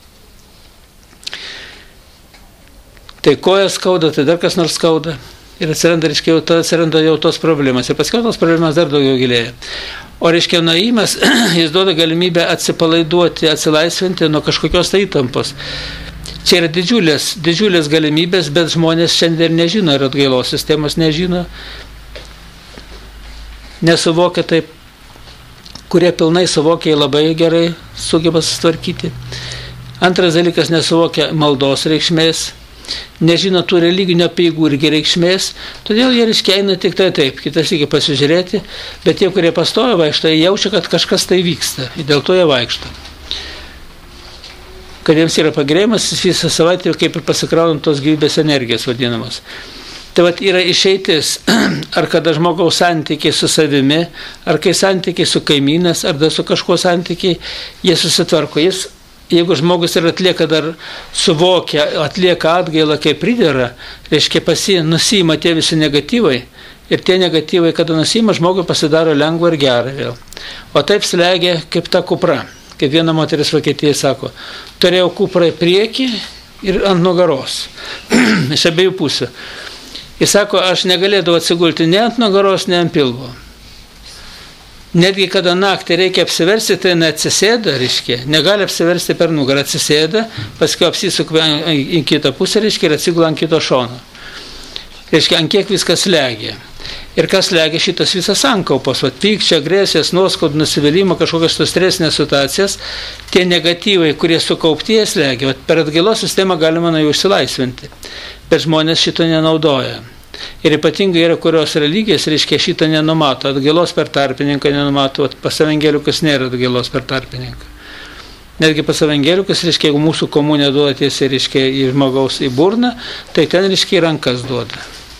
Tai koja skauda, tai dar kas nors skauda. Ir atsiranda, reiškia, jau, atsiranda jau tos problemas. Ir paskui tos problemas dar daugiau gilėja. O reiškia, nuėjimas, jis duoda galimybę atsipalaiduoti, atsilaisvinti nuo kažkokios tai įtampos. Čia yra didžiulės, didžiulės galimybės, bet žmonės šiandien nežino ir atgailos sistemos nežino. Nesuvokia taip, kurie pilnai suvokia labai gerai, sugeba susitvarkyti. Antras dalykas, nesuvokia maldos reikšmės. Nežino tų religinio apeigų irgi reikšmės, todėl jie reiškia eina tik tai taip, kitas iki pasižiūrėti, bet tie, kurie pastoja vaikšto, jie jaučia, kad kažkas tai vyksta, ir dėl to jie vaikšto. Kad jiems yra pagerėjimas, visą savaitę kaip ir pasikraunant tos gyvybės energijos vadinamos. Tai vat yra išeitis, ar kada žmogaus santykiai su savimi, ar kai santykiai su kaimynas, ar da su kažkuo santykiai, jie susitvarko. Jis, jeigu žmogus ir atlieka dar suvokia, atlieka atgailą, kaip pridera, reiškia pasi nusima tie visi negatyvai, ir tie negatyvai, kada nusima, žmogui pasidaro lengva ir gera vėl. O taip slegia kaip ta kupra. Kaip viena moteris Vokietijai sako, turėjau kuprą į priekį ir ant nugaros, iš abiejų pusių. Jis sako, aš negalėdavau atsigulti ne ant nugaros, ne ant pilvo. Netgi kada naktį reikia apsiversti, tai neatsisėda, reiškia, negali apsiversti per nugarą, atsisėda, paskui apsisukva į kitą pusę, reiškia, ir atsigula ant kito šono. Reiškia, ant kiek viskas legia. Ir kas legia šitas visas sankaupos, vat pykčio, agresijos, nuoskaudų, nusivylimo, kažkokias tos stresinės situacijas, tie negatyvai, kurie sukaupti, jas legia. Vat per atgailos sistemą galima nuo jų išsilaisvinti, bet žmonės šito nenaudoja. Ir ypatingai yra kurios religijos, reiškia, šitą nenumato, atgailos per tarpininką nenumato, vat pas evangelikus nėra atgailos per tarpininką. Netgi pas evangelikus, reiškia, jeigu mūsų komunė duoda tiesiai, reiškia, į žmogaus į burną, tai ten, reiškia, į rankas duoda.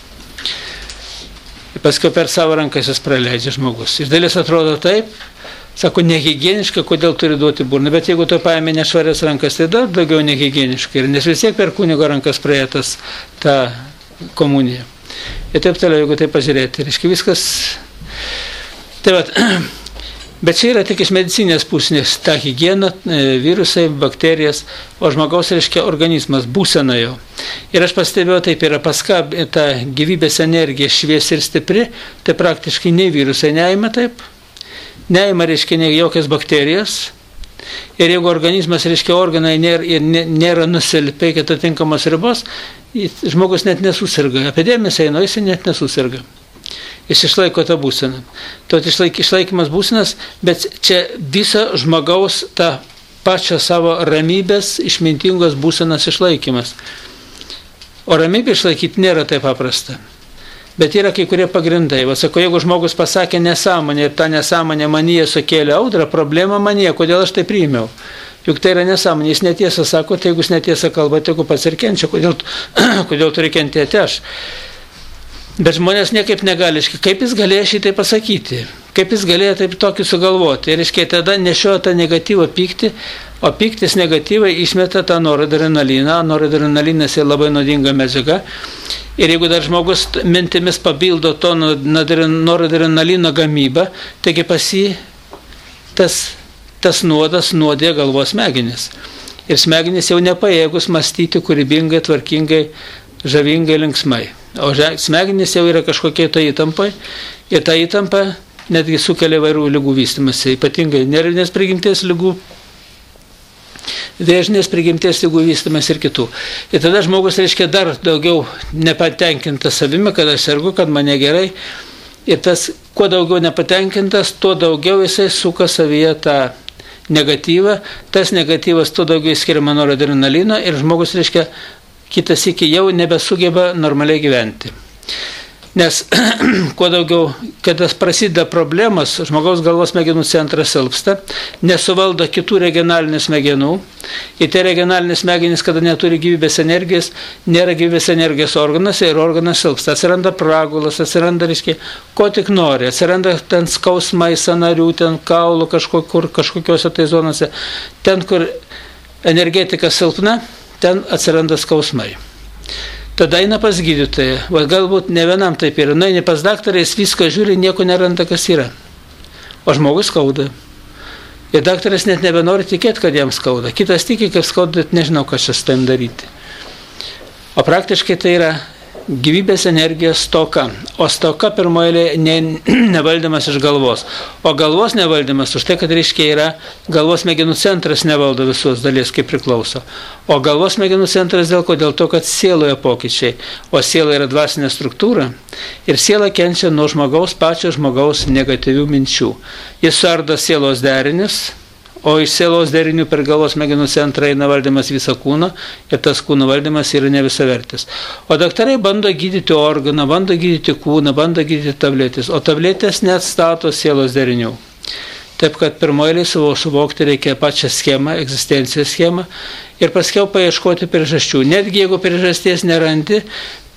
Paskui per savo rankas jis praleidžia žmogus. Iš dalies atrodo taip, sako, nehigieniška, kodėl turi duoti burną, bet jeigu tu paėmė nešvarės rankas, tai dar daugiau nehigieniška, ir nes vis tiek per kunigo rankas praėtas tą komuniją. Ir taip toliau, jeigu tai pažiūrėti, reiškia viskas. Tai vat, bet čia yra tik iš medicinės pusės, ta higiena, virusai, bakterijas, o žmogaus, reiškia, organizmas, būsena jo. Ir aš pastebėjau, taip yra paska, ta gyvybės energija šviesi ir stipri, tai praktiškai nei virusai neima taip, neima, reiškia, nei jokias bakterijas. Ir jeigu organizmas, reiškia, organai nėra, nėra nusilpę iki atitinkamos ribos, žmogus net nesusirga. Epidemijos eina, jis net nesusirga. Jis išlaiko tą būseną. Tot išlaik, išlaikymas būsenas, bet čia visa žmogaus tą pačią savo ramybės, išmintingos būsenas išlaikymas. O ramybę išlaikyti nėra taip paprasta. Bet yra kai kurie pagrindai. Va, sako, jeigu žmogus pasakė nesąmonę ir tą nesąmonę manyje sukėlė audrą, problema manyje, kodėl aš tai priėmiau. Juk tai yra nesąmonė, jis netiesą sako, tai jeigu jis netiesą kalba, tai jeigu pats ir kenčia, kodėl, kodėl turi kentėti aš. Bet žmonės niekaip negali, kaip jis galėjo šitai pasakyti, kaip jis galėjo taip tokį sugalvoti. Ir iškai tada nešioja tą negatyvą pyktį, o pyktis negatyvai išmeta tą noradrenaliną, noradrenalinas yra labai naudinga medžiaga. Ir jeigu dar žmogus mintimis pabildo to noradrenalino gamybą, taigi pas jį tas, tas nuodas nuodė galvos smegenis. Ir smegenis jau nepajėgus mąstyti kūrybingai, tvarkingai, žavingai, linksmai. O smegenis jau yra kažkokie tai įtampai ir ta įtampa netgi sukelia įvairių ligų vystymąsi, ypatingai nervinės prigimties ligų, vėžinės prigimties ligų vystymas ir kitų. Ir tada žmogus, reiškia, dar daugiau nepatenkintas savimi, kad aš sergu, kad mane gerai. Ir tas, kuo daugiau nepatenkintas, tuo daugiau jisai suka savyje tą negatyvą. Tas negatyvas, tuo daugiau skiriama noradrenalino ir žmogus, reiškia, kitas iki jau nebesugeba normaliai gyventi. Nes kuo daugiau, kada prasideda problemas, žmogaus galvos smegenų centras silpsta, nesuvaldo kitų regionalinių smegenų. Ir tie regionalinės smegenys, kada neturi gyvybės energijos, nėra gyvybės energijos organas ir organas silpsta. Atsiranda pragulas, atsiranda, reiškia, ko tik nori. Atsiranda ten skausmai sąnarių, ten kaulų kažkur, kažkokiuose tai zonose. Ten, kur energetika silpna, ten atsiranda skausmai. Tada eina pas gydytoją, va, galbūt ne vienam taip yra, nueini pas daktarą, jis viską žiūri, nieko neranda, kas yra. O žmogus skauda. Ir daktaras net nebenori tikėti, kad jam skauda. Kitas tiki, kad skauda, bet nežinau, ką čia su tam daryti. O praktiškai tai yra gyvybės energijos stoka. O stoka pirmoje ne, nevaldymas iš galvos. O galvos nevaldymas už tai, kad reiškia yra galvos smegenų centras nevaldo visos dalies, kaip priklauso. O galvos smegenų centras dėl ko? Dėl to, kad sieloje pokyčiai. O siela yra dvasinė struktūra. Ir siela kenčia nuo žmogaus, pačio žmogaus negatyvių minčių. Jis suardo sielos derinius. O iš sielos derinių per galvos smegenų centrą eina valdymas viso kūno ir tas kūno valdymas yra ne visavertis. O daktarai bando gydyti organą, bando gydyti kūną, bando gydyti tabletės, o tabletės neatstato sielos derinių. Taip, kad pirmoje suvokti reikia pačią schemą, egzistencijos schemą ir paskiau paieškoti priežasčių. Netgi jeigu priežasties nerandi,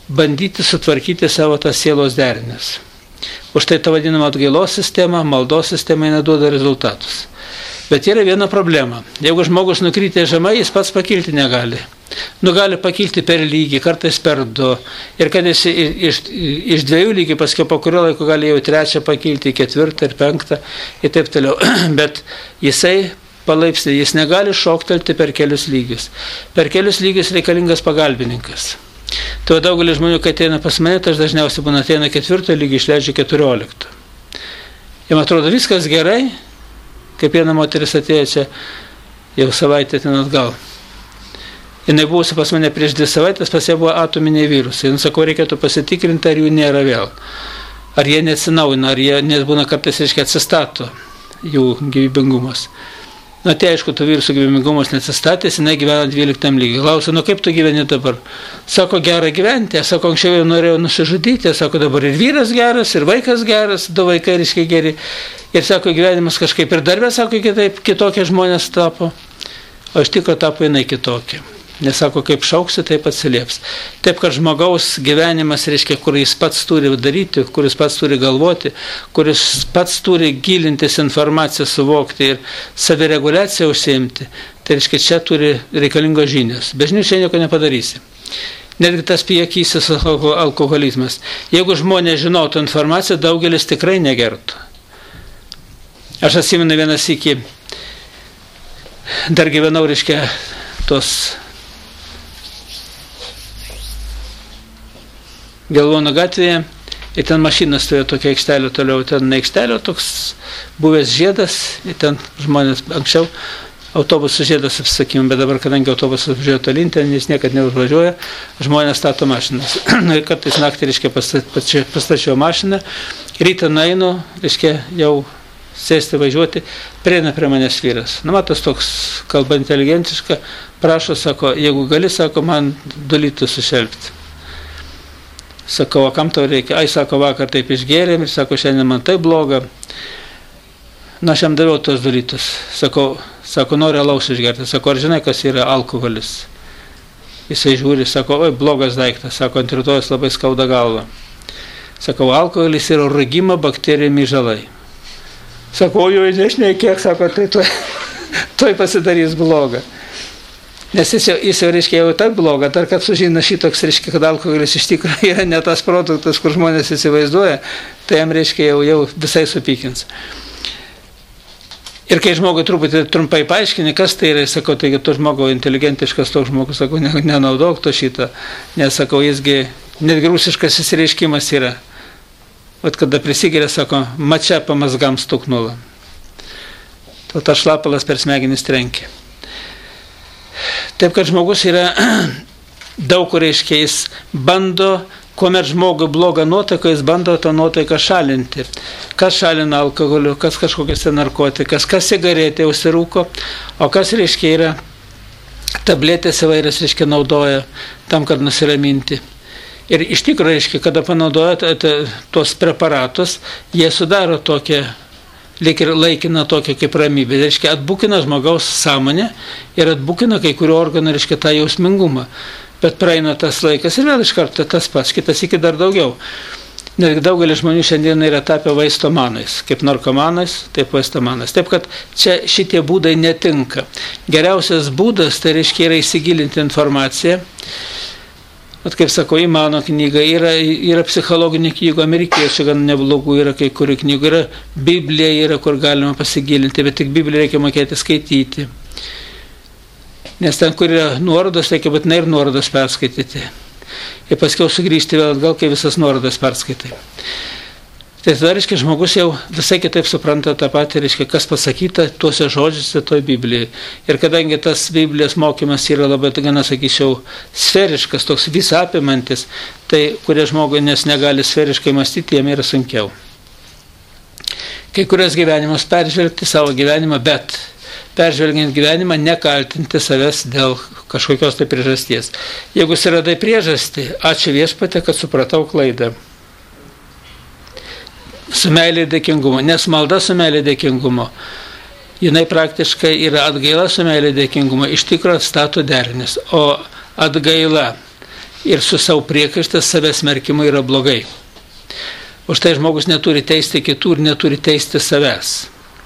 bandyti sutvarkyti savo tas sielos derinius. Už tai ta vadinama atgailos sistema, maldos sistema neduoda rezultatus. Bet yra viena problema. Jeigu žmogus nukrytė žemai, jis pats pakilti negali. Nu gali pakilti per lygį, kartais per du. Ir kad jis iš, iš dviejų lygių paskui po kurio laiko gali jau trečią pakilti, ketvirtą ir penktą ir taip toliau. Bet jisai palaipsniui, jis negali šoktelti per kelius lygius. Per kelius lygius reikalingas pagalbininkas. Tai daugelis žmonių, kai ateina pas mane, tai aš dažniausiai būna ateina ketvirto lygį, išleidžia keturiolikto. Jam atrodo viskas gerai, kaip viena moteris atėjo čia jau savaitę ten atgal. Jis buvusi pas mane prieš dvi savaitės, pas ją buvo atominiai virusai. Jis sako, reikėtų pasitikrinti, ar jų nėra vėl. Ar jie neatsinaujina, ar jie nebūna kartais, reiškia, atsistato jų gyvybingumas. Na tai aišku, tų virusų gyvybingumas neatsistatęs, jinai gyvena dvyliktam lygiui. Klausia, nu kaip tu gyveni dabar? Sako, gera gyventi. Aš sako, anksčiau jau norėjau nusižudyti. Sako, dabar ir vyras geras, ir vaikas geras, du vaikai reiškia geri. Ir sako, gyvenimas kažkaip ir darbė, sako, kitaip, kitokie žmonės tapo. O iš tikro tapo jinai kitokia. Nes sako, kaip šauksi, taip atsilieps. Taip, kad žmogaus gyvenimas, reiškia, kur jis pats turi daryti, kur jis pats turi galvoti, kur jis pats turi gilintis informaciją, suvokti ir savireguliaciją užsiimti, tai reiškia, čia turi reikalingos žinios. Be žinių čia nieko nepadarysi. Netgi tas pijakysis alkoholizmas. Jeigu žmonės žinotų informaciją, daugelis tikrai negertų. Aš atsimenu vieną sykį, dar gyvenau, reiškia, tos Gelvono gatvėje, ir ten mašinas stovėjo tokia aikštelė toliau, ten aikštelė toks buvęs žiedas, ir ten žmonės anksčiau autobusų žiedas apsakymų, bet dabar, kadangi autobusas važiuoja tolyn, ten jis niekad neužvažiuoja, žmonės stato mašinas. Ir kartais naktį, reiškia, pastačiau mašiną, rytą nueinu, reiškia, jau sėsti važiuoti, prieina prie manęs vyras. Nu, matas toks kalba inteligentiška, prašo, sako, jeigu gali, sako, man du litrus sušelpti. Sakau, o kam tau reikia? Ai, sako, vakar taip išgėrėm ir sako, šiandien man taip bloga. Na, aš jam daviau tos du litrus. Sakau, sako, nori alaus išgerti. Sako, ar žinai, kas yra alkoholis? Jisai žiūri, sako, oi, blogas daiktas. Sako, ant rytojus labai skauda galva. Sakau, alkoholis yra rūgimo bakterijų žalai. Sako, jo, nešnekėk, sako, tai tuoj, tuoj pasidarys bloga. Nes jis jau, jis jau reiškia, jau taip bloga, dar kad sužino šitoks, reiškia, kad alkoholis iš tikrųjų yra ne tas produktas, kur žmonės įsivaizduoja, tai jam, reiškia, jau, jau visai supykins. Ir kai žmogui truputį trumpai paaiškini, kas tai yra, sakau, taigi tu žmogau inteligentiškas, toks žmogus, sakau, ne, nenaudok to šitą, nes, sakau, jisgi netgi rusiškas įsireiškimas yra. Vat kada prisigeria, sako, mačia pamazgam stuknula. To tas šlapalas per smegenis trenkia. Taip, kad žmogus yra daug kur, reiškia, jis bando, kuomet žmogui blogą nuotaiką, jis bando tą nuotaiką šalinti. Kas šalina alkoholiu, kas kažkokias narkotikas, kas cigaretė užsirūko, o kas, reiškia, yra tabletės įvairias, reiškia, naudoja tam, kad nusiraminti. Ir iš tikrųjų, reiškia, kada panaudoja tos preparatus, jie sudaro tokią lyg ir laikina tokia kaip ramybė. Reiškia, atbukina žmogaus sąmonę ir atbukina kai kurių organų, reiškia, tą jausmingumą. Bet praeina tas laikas ir vėl iš karto tas pats, kitas iki dar daugiau. Netgi daugelis žmonių šiandien yra tapę vaistomanais, kaip narkomanais, taip vaistomanais. Taip, kad čia šitie būdai netinka. Geriausias būdas, tai reiškia, yra įsigilinti informaciją. At kaip sako, į mano knygą, yra, yra psichologinių knygų, amerikiečių gan neblogų, yra kai kurių knygų, yra Biblija, yra kur galima pasigilinti, bet tik Bibliją reikia mokėti skaityti. Nes ten, kur yra nuorodos, reikia būtinai ir nuorodos perskaityti. Ir paskiau sugrįžti vėl atgal, kai visas nuorodas perskaitai. Tai tada, reiškia, žmogus jau visai kitaip supranta tą patį, reiškia, kas pasakyta tuose žodžiuose toj Biblijai. Ir kadangi tas Biblijos mokymas yra labai, gana, sakyčiau, sferiškas, toks visą apimantis, tai kurie žmogui nes negali sferiškai mąstyti, jam yra sunkiau. Kai kurias gyvenimus peržvelgti savo gyvenimą, bet peržvelgiant gyvenimą nekaltinti savęs dėl kažkokios tai priežasties. Jeigu suradai priežastį, ačiū viešpatie, kad supratau klaidą. Su meilė ir dėkingumo, nes malda su meilė ir dėkingumo, jinai praktiškai yra atgaila su meilė ir dėkingumo, iš tikrųjų atstato derinius, o atgaila ir su savo priekaištas savęs smerkimu yra blogai. Už tai žmogus neturi teisti kitų ir neturi teisti savęs.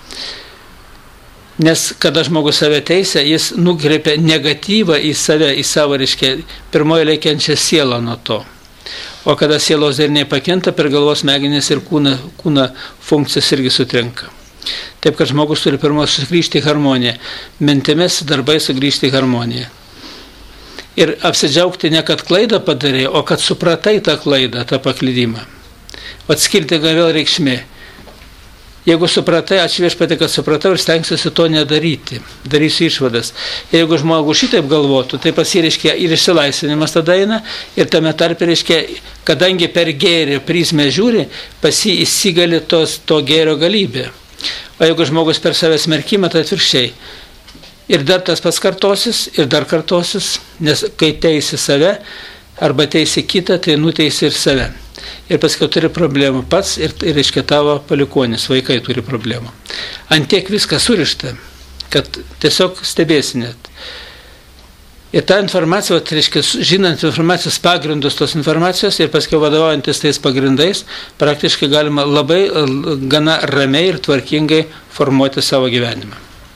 Nes kada žmogus save teisia, jis nukreipia negatyvą į save, į savo, reiškia, pirmoje leikiančią sielą nuo to. O kada sielos dariniai pakinta, per galvos smegenis ir kūną, kūną funkcijas irgi sutrinka. Taip, kad žmogus turi pirmą sugrįžti į harmoniją. Mintimis, darbai sugrįžti į harmoniją. Ir apsidžiaugti ne kad klaidą padarė, o kad supratai tą klaidą, tą paklydimą. Atskirti gal vėl reikšmė. Jeigu supratai, ačiū Viešpatie, kad supratau ir stengsiuosi to nedaryti, darysiu išvadas. Ir jeigu žmogus šitaip galvotų, tai pasireiškia ir išsilaisvinimas tada eina, ir tame tarpe reiškia, kadangi per gėrį prizmę žiūri, pas jį įsigali tos, to gėrio galybė. O jeigu žmogus per savęs smerkimą, tai atvirkščiai. Ir dar tas pats kartosis, ir dar kartosis, nes kai teisi save, arba teisi kitą, tai nuteisi ir save. Ir paskui turi problemų pats ir, ir reiškia tavo palikonis, vaikai turi problemų. Antiek viskas surišta, kad tiesiog stebėsi net. Ir ta informacija, tai reiškia, žinant informacijos pagrindus tos informacijos ir paskui vadovaujantis tais pagrindais, praktiškai galima labai gana ramiai ir tvarkingai formuoti savo gyvenimą.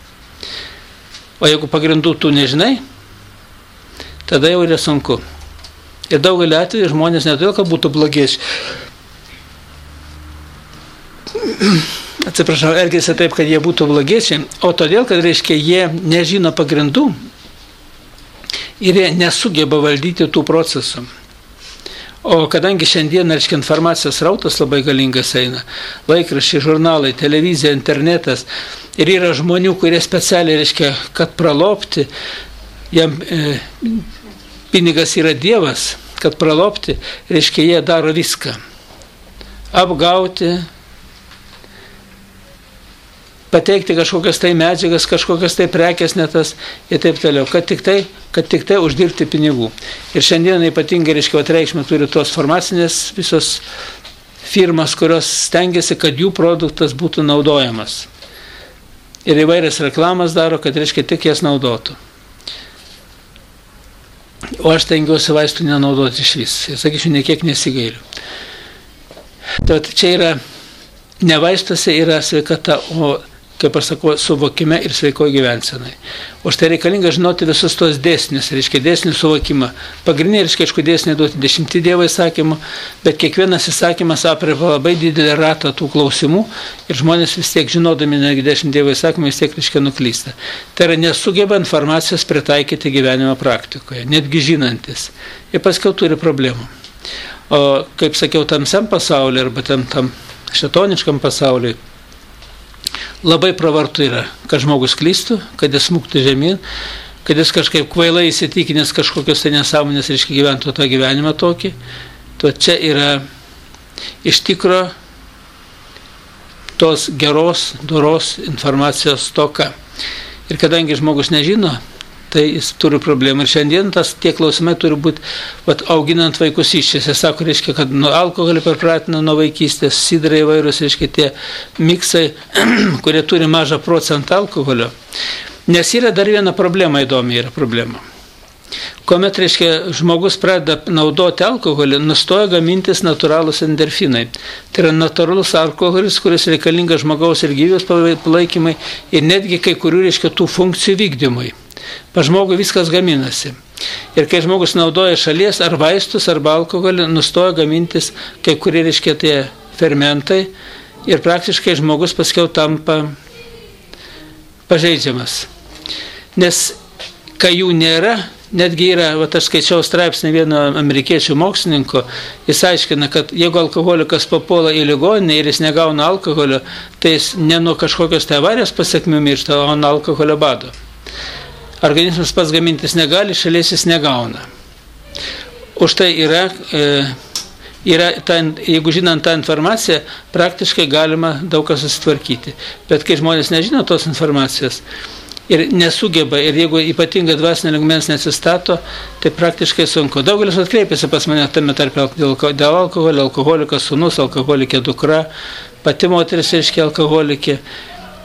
O jeigu pagrindų tu nežinai, tada jau yra sunku. Ir daugelį atvejų žmonės ne todėl, kad būtų blogiečiai. Atsiprašau, elgiasi taip, kad jie būtų blogiečiai, o todėl, kad, reiškia, jie nežino pagrindų ir jie nesugeba valdyti tų procesų. O kadangi šiandien, reiškia, informacijos rautas labai galingas eina, laikraščiai, žurnalai, televizija, internetas, ir yra žmonių, kurie specialiai, reiškia, kad pralopti, jam e, pinigas yra Dievas, kad pralopti, reiškia, jie daro viską. Apgauti, pateikti kažkokias tai medžiagas, kažkokias tai prekės netas ir taip toliau, kad tik tai, kad tik tai uždirbti pinigų. Ir šiandien ypatingai, reiškia, reikšmę turi tos farmacinės visos firmas, kurios stengiasi, kad jų produktas būtų naudojamas. Ir įvairias reklamas daro, kad, reiškia, tik jas naudotų. O aš tengiuosi vaistų nenaudoti iš vis. Ir sakyčiau, niekiek nesigailiu. Tad čia yra, ne vaistuose yra sveikata, o, kaip aš sakau, suvokime ir sveikoje gyvensenai. O štai reikalinga žinoti visus tos dėsnius, reiškia dėsnių suvokimą. Pagrindiniai, reiškia, aišku, dėsniai duoti dešimtį Dievo įsakymų, bet kiekvienas įsakymas aprėpia labai didelį ratą tų klausimų ir žmonės vis tiek žinodami negi dešimt Dievo įsakymų vis tiek, reiškia, nuklysta. Tai yra nesugeba informacijos pritaikyti gyvenimo praktikoje, netgi žinantis. Ir paskiau turi problemų. O, kaip sakiau, tamsiam pasaulyje arba tam, tam šetoniškam pasaulyje, labai pravartu yra, kad žmogus klystų, kad jis smuktų žemyn, kad jis kažkaip kvailai įsitikinęs kažkokios tai nesąmonės, reiškia, gyventų tą gyvenimą tokį. To čia yra iš tikro tos geros, doros informacijos stoka. Ir kadangi žmogus nežino, tai jis turi problemą. Ir šiandien tas tie klausimai turi būti, vat, auginant vaikus iščias. Jis sako, reiškia, kad nuo alkoholį perpratina nuo vaikystės, sidrai įvairūs, reiškia, tie miksai, kurie turi mažą procentą alkoholio. Nes yra dar viena problema, įdomi yra problema. Kuomet, reiškia, žmogus pradeda naudoti alkoholį, nustoja gamintis natūralūs endorfinai. Tai yra natūralus alkoholis, kuris reikalingas žmogaus ir gyvybės palaikymai ir netgi kai kurių, reiškia, tų funkcijų vykdymui. Pa žmogui viskas gaminasi. Ir kai žmogus naudoja šalies ar vaistus arba alkoholį, nustoja gamintis kai kurie, reiškia, tie fermentai ir praktiškai žmogus paskiau tampa pažeidžiamas. Nes kai jų nėra, netgi yra, va, aš skaičiau straipsnį vieno amerikiečių mokslininko, jis aiškina, kad jeigu alkoholikas papuola į ligoninę ir jis negauna alkoholio, tai jis ne nuo kažkokios tai avarijos pasekmių miršta, o nuo alkoholio bado. Organizmas pats gamintis negali, šalies jis negauna. Už tai yra, e, yra ta, jeigu žinant tą informaciją, praktiškai galima daug kas susitvarkyti. Bet kai žmonės nežino tos informacijos ir nesugeba, ir jeigu ypatingai dvasinio lygmens nesistato, tai praktiškai sunku. Daugelis atkreipėsi pas mane tame tarpe dėl, dėl alkoholio, alkoholikas sūnus, alkoholikė dukra, pati moteris, reiškia, alkoholikė.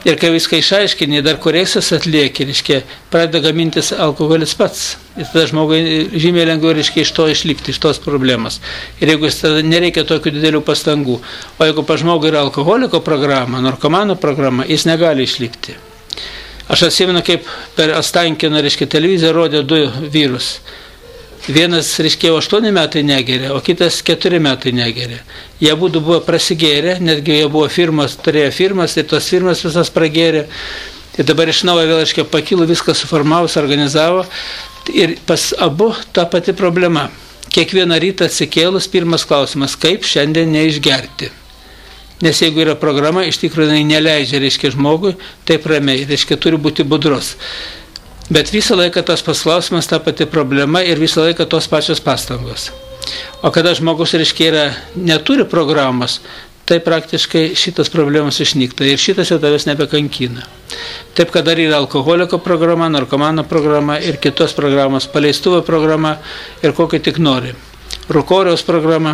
Ir kai viską išaiškini, dar korekcijas atlieki, reiškia, pradeda gamintis alkoholis pats. Ir tada žmogui žymiai lengviau, reiškia, iš to išlipti, iš tos problemas. Ir jeigu jis tada nereikia tokių didelių pastangų. O jeigu pa žmogui yra alkoholiko programa, narkomano programa, jis negali išlipti. Aš atsimenu, kaip per Ostankiną, reiškia, televiziją rodė du vyrus. Vienas, reiškia, aštuoni metai negeria, o kitas keturi metai negeria. Jie būtų buvo prasigėrę, netgi jie buvo firmas, turėjo firmas ir tos firmas visas pragėrė. Ir dabar iš naujo vėl, reiškia, pakilo, viską suformavo, organizavo. Ir pas abu ta pati problema. Kiekvieną rytą atsikėlus, pirmas klausimas, kaip šiandien neišgerti. Nes jeigu yra programa, iš tikrųjų jinai neleidžia, reiškia, žmogui taip ramiai, reiškia, turi būti budrus. Bet visą laiką tas pasklausimas, ta pati problema ir visą laiką tos pačios pastangos. O kada žmogus, reiškia, yra, neturi programos, tai praktiškai šitas problemas išnykta ir šitas jau tavęs nebekankina. Taip, kad dar yra alkoholiko programa, narkomano programa ir kitos programos, paleistuvo programa ir kokia tik nori. Rūkoriaus programa.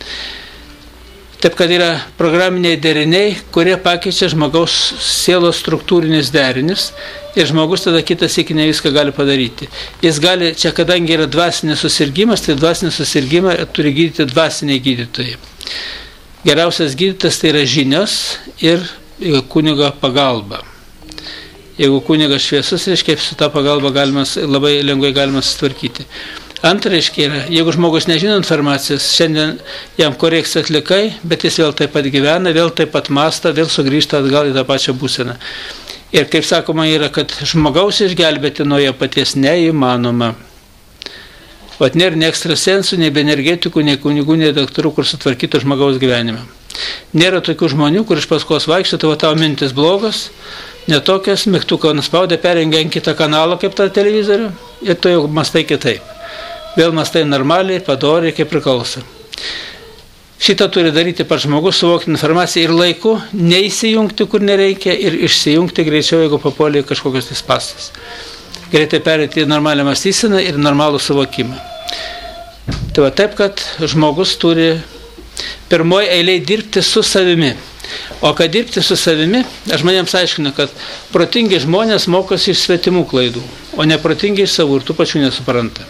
Taip, kad yra programiniai deriniai, kurie pakeičia žmogaus sielos struktūrinis derinis ir žmogus tada kitas iki ne viską gali padaryti. Jis gali, čia kadangi yra dvasinis susirgymas, tai dvasinis susirgymą turi gydyti dvasiniai gydytojai. Geriausias gydytas tai yra žinios ir kunigo pagalba. Jeigu kunigas šviesus, reiškia, su tą pagalbą galima, labai lengvai galima sutvarkyti. Antra, reiškia, yra, jeigu žmogus nežino informacijos, šiandien jam korekciją atlikai, bet jis vėl taip pat gyvena, vėl taip pat mąsta, vėl sugrįžta atgal į tą pačią būseną. Ir kaip sakoma yra, kad žmogaus išgelbėti nuo jo paties neįmanoma. O nėra nei ekstrasensų, nei energetikų, nei kunigų, nei daktarų, kur sutvarkytų žmogaus gyvenimą. Nėra tokių žmonių, kur iš paskos vaikščiotų, o tavo mintis blogos, netokias, mygtuką nuspaudė, perjungia ant kitą kanalą kaip tą televizorių ir tu jau mastai kitaip. Vėl mastai normaliai, padoriai, kaip priklauso. Šitą turi daryti pats žmogus, suvokti informaciją ir laiku, neįsijungti, kur nereikia, ir išsijungti greičiau, jeigu papuolė kažkokios tai spastas. Greitai perėti į normalią mąstyseną ir normalų suvokimą. Tai va taip, kad žmogus turi pirmoji eiliai dirbti su savimi. O kad dirbti su savimi, aš žmonėms aiškinu, kad protingi žmonės mokosi iš svetimų klaidų, o neprotingi iš savų ir tų pačių nesupranta.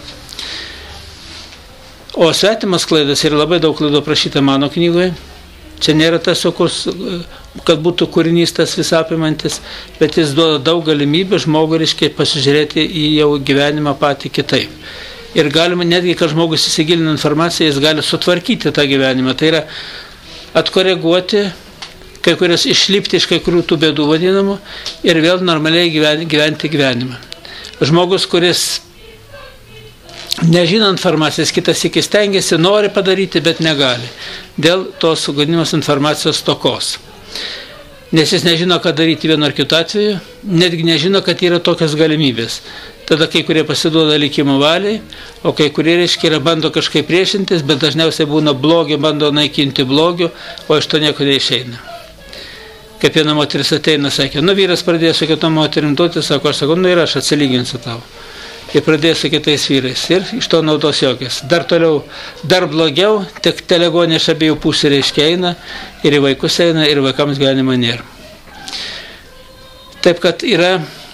O svetimas klaidas yra labai daug klaidų aprašyta mano knygoje. Čia nėra tas, kad būtų kūrinys tas visapimantis, bet jis duoda daug galimybių žmogui, reiškia, pasižiūrėti į jau gyvenimą patį kitaip. Ir galima, netgi, kad žmogus įsigilina informaciją, jis gali sutvarkyti tą gyvenimą. Tai yra atkoreguoti, kai kurias išlipti iš kai kurių tų bėdų vadinamų ir vėl normaliai gyventi gyvenimą. Žmogus, kuris nežinant informacijos, kitas iki stengiasi, nori padaryti, bet negali. Dėl tos sugadinimos informacijos stokos. Nes jis nežino, ką daryti vienu ar kitu atveju, netgi nežino, kad yra tokios galimybės. Tada kai kurie pasiduoda likimo valiai, o kai kurie, reiškia, yra bando kažkaip priešintis, bet dažniausiai būna blogį, bando naikinti blogių, o iš to nieko neišeina. Kaip viena moteris ateina, sakė, nu vyras pradėjo su kitom moterim duoti, sako, aš sakau, nu ir aš atsilyginsiu tau. Ir pradėjo su kitais vyrais. Ir iš to naudos jokios. Dar toliau, dar blogiau, tik telegonė iš abiejų pusių reiškia eina, ir į vaikus eina, ir vaikams gyvenimo nėra. Taip, kad yra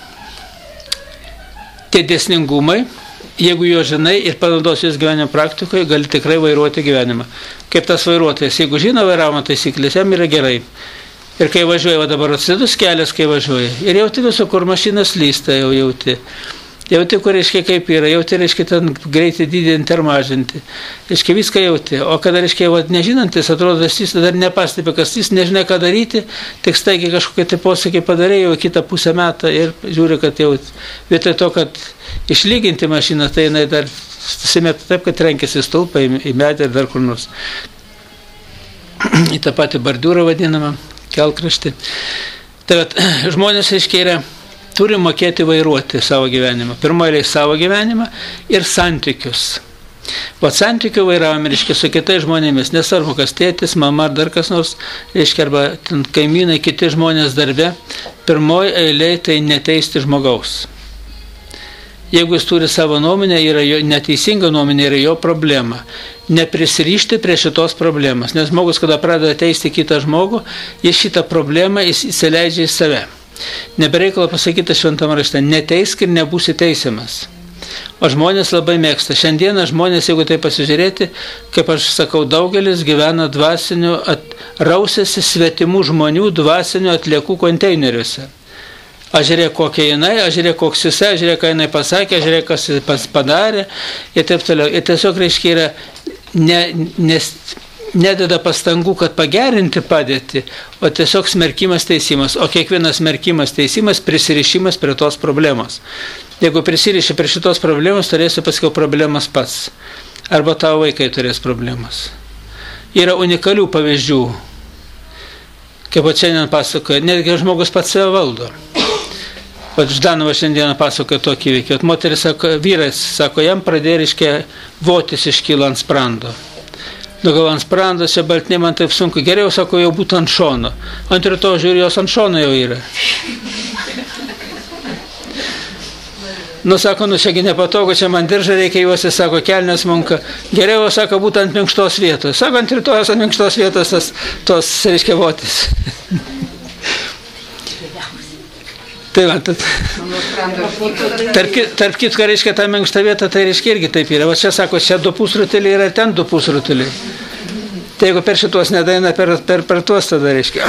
tie dėsningumai, jeigu jo žinai ir panaudosi jūs gyvenimo praktikoje, gali tikrai vairuoti gyvenimą. Kaip tas vairuotojas, jeigu žino vairavimo taisyklės, jam yra gerai. Ir kai važiuoja, va dabar atsidus kelias, kai važiuoja. Ir jauti visų, kur mašinas lysta, jau jauti. Jauti, kur, reiškia, kaip yra, jauti, reiškia, ten greitį didinti ar mažinti. Reiškia, viską jauti. O kada, reiškia, va, nežinantis, atrodo, jis dar nepastebi, kas jis nežinai, ką daryti, tik staigiai kažkokie tai posūkiai padarė, jau kitą pusę metą ir žiūri, kad jau vietoj to, kad išlyginti mašiną, tai jinai dar susimeta taip, kad renkėsi stulpą į, į medį ir dar kur nors. Į tą patį bordiūrą vadinamą, kelkraštį. Tai vat, žmonės, reiškia, yra turi mokėti vairuoti savo gyvenimą. Pirmoje savo gyvenimą ir santykius. O santykių vairavome, reiškia, su kitais žmonėmis, nesvarbu, kas tėtis, mama ar dar kas nors, reiškia, arba kaimynai, kiti žmonės darbe, pirmoji eilė tai neteisti žmogaus. Jeigu jis turi savo nuomonę, yra jo, neteisinga nuomonė, yra jo problema. Neprisirišti prie šitos problemas, nes žmogus, kada pradeda teisti kitą žmogų, jis šitą problemą jis įsileidžia į save. Nebereikalo pasakyta šventame rašte, neteisk ir nebūsi teisiamas. O žmonės labai mėgsta. Šiandieną žmonės, jeigu tai pasižiūrėti, kaip aš sakau, daugelis gyvena dvasinių, at, rausėsi svetimų žmonių dvasinių atliekų konteineriuose. Aš žiūrėk, kokia jinai, aš žiūrėk, koks jisai, aš žiūrėk, ką jinai pasakė, aš žiūrėk, kas jis padarė ir taip toliau. Ir tiesiog, reiškia, yra ne, nes, nededa pastangų, kad pagerinti padėtį, o tiesiog smerkimas teisimas. O kiekvienas smerkimas teisimas prisirišimas prie tos problemos. Jeigu prisiriši prie šitos problemos, turėsi paskiau problemas pats. Arba tavo vaikai turės problemas. Yra unikalių pavyzdžių. Kaip šiandien pasakoja, netgi žmogus pats save valdo. Vat Ždanova šiandieną pasakoja tokį įvykį. Moteris sako, vyras sako, jam pradėjo, reiškia, votis iškyla ant sprando. Nugal ant sprando, čia baltiniai man taip sunku. Geriau, sako, jau būtų ant šono. Ant ryto žiūri, jos ant šono jau yra. Nu, sako, nu, čiagi nepatogu, čia man diržą reikia juosi, sako, kelnes munka. Geriau, sako, būtų ant minkštos vietos. Sako, ant rytojos ant minkštos vietos tas, tos, reiškia, votis. Tai va, tad, tarp, tarp kitko, reiškia, ta minkšta vieta, tai reiškia irgi taip yra. Va čia sako, čia du pusrutuliai yra, ten du pusrutuliai. Tai jeigu per šitos nedaina, per, per, per tuos tada reiškia.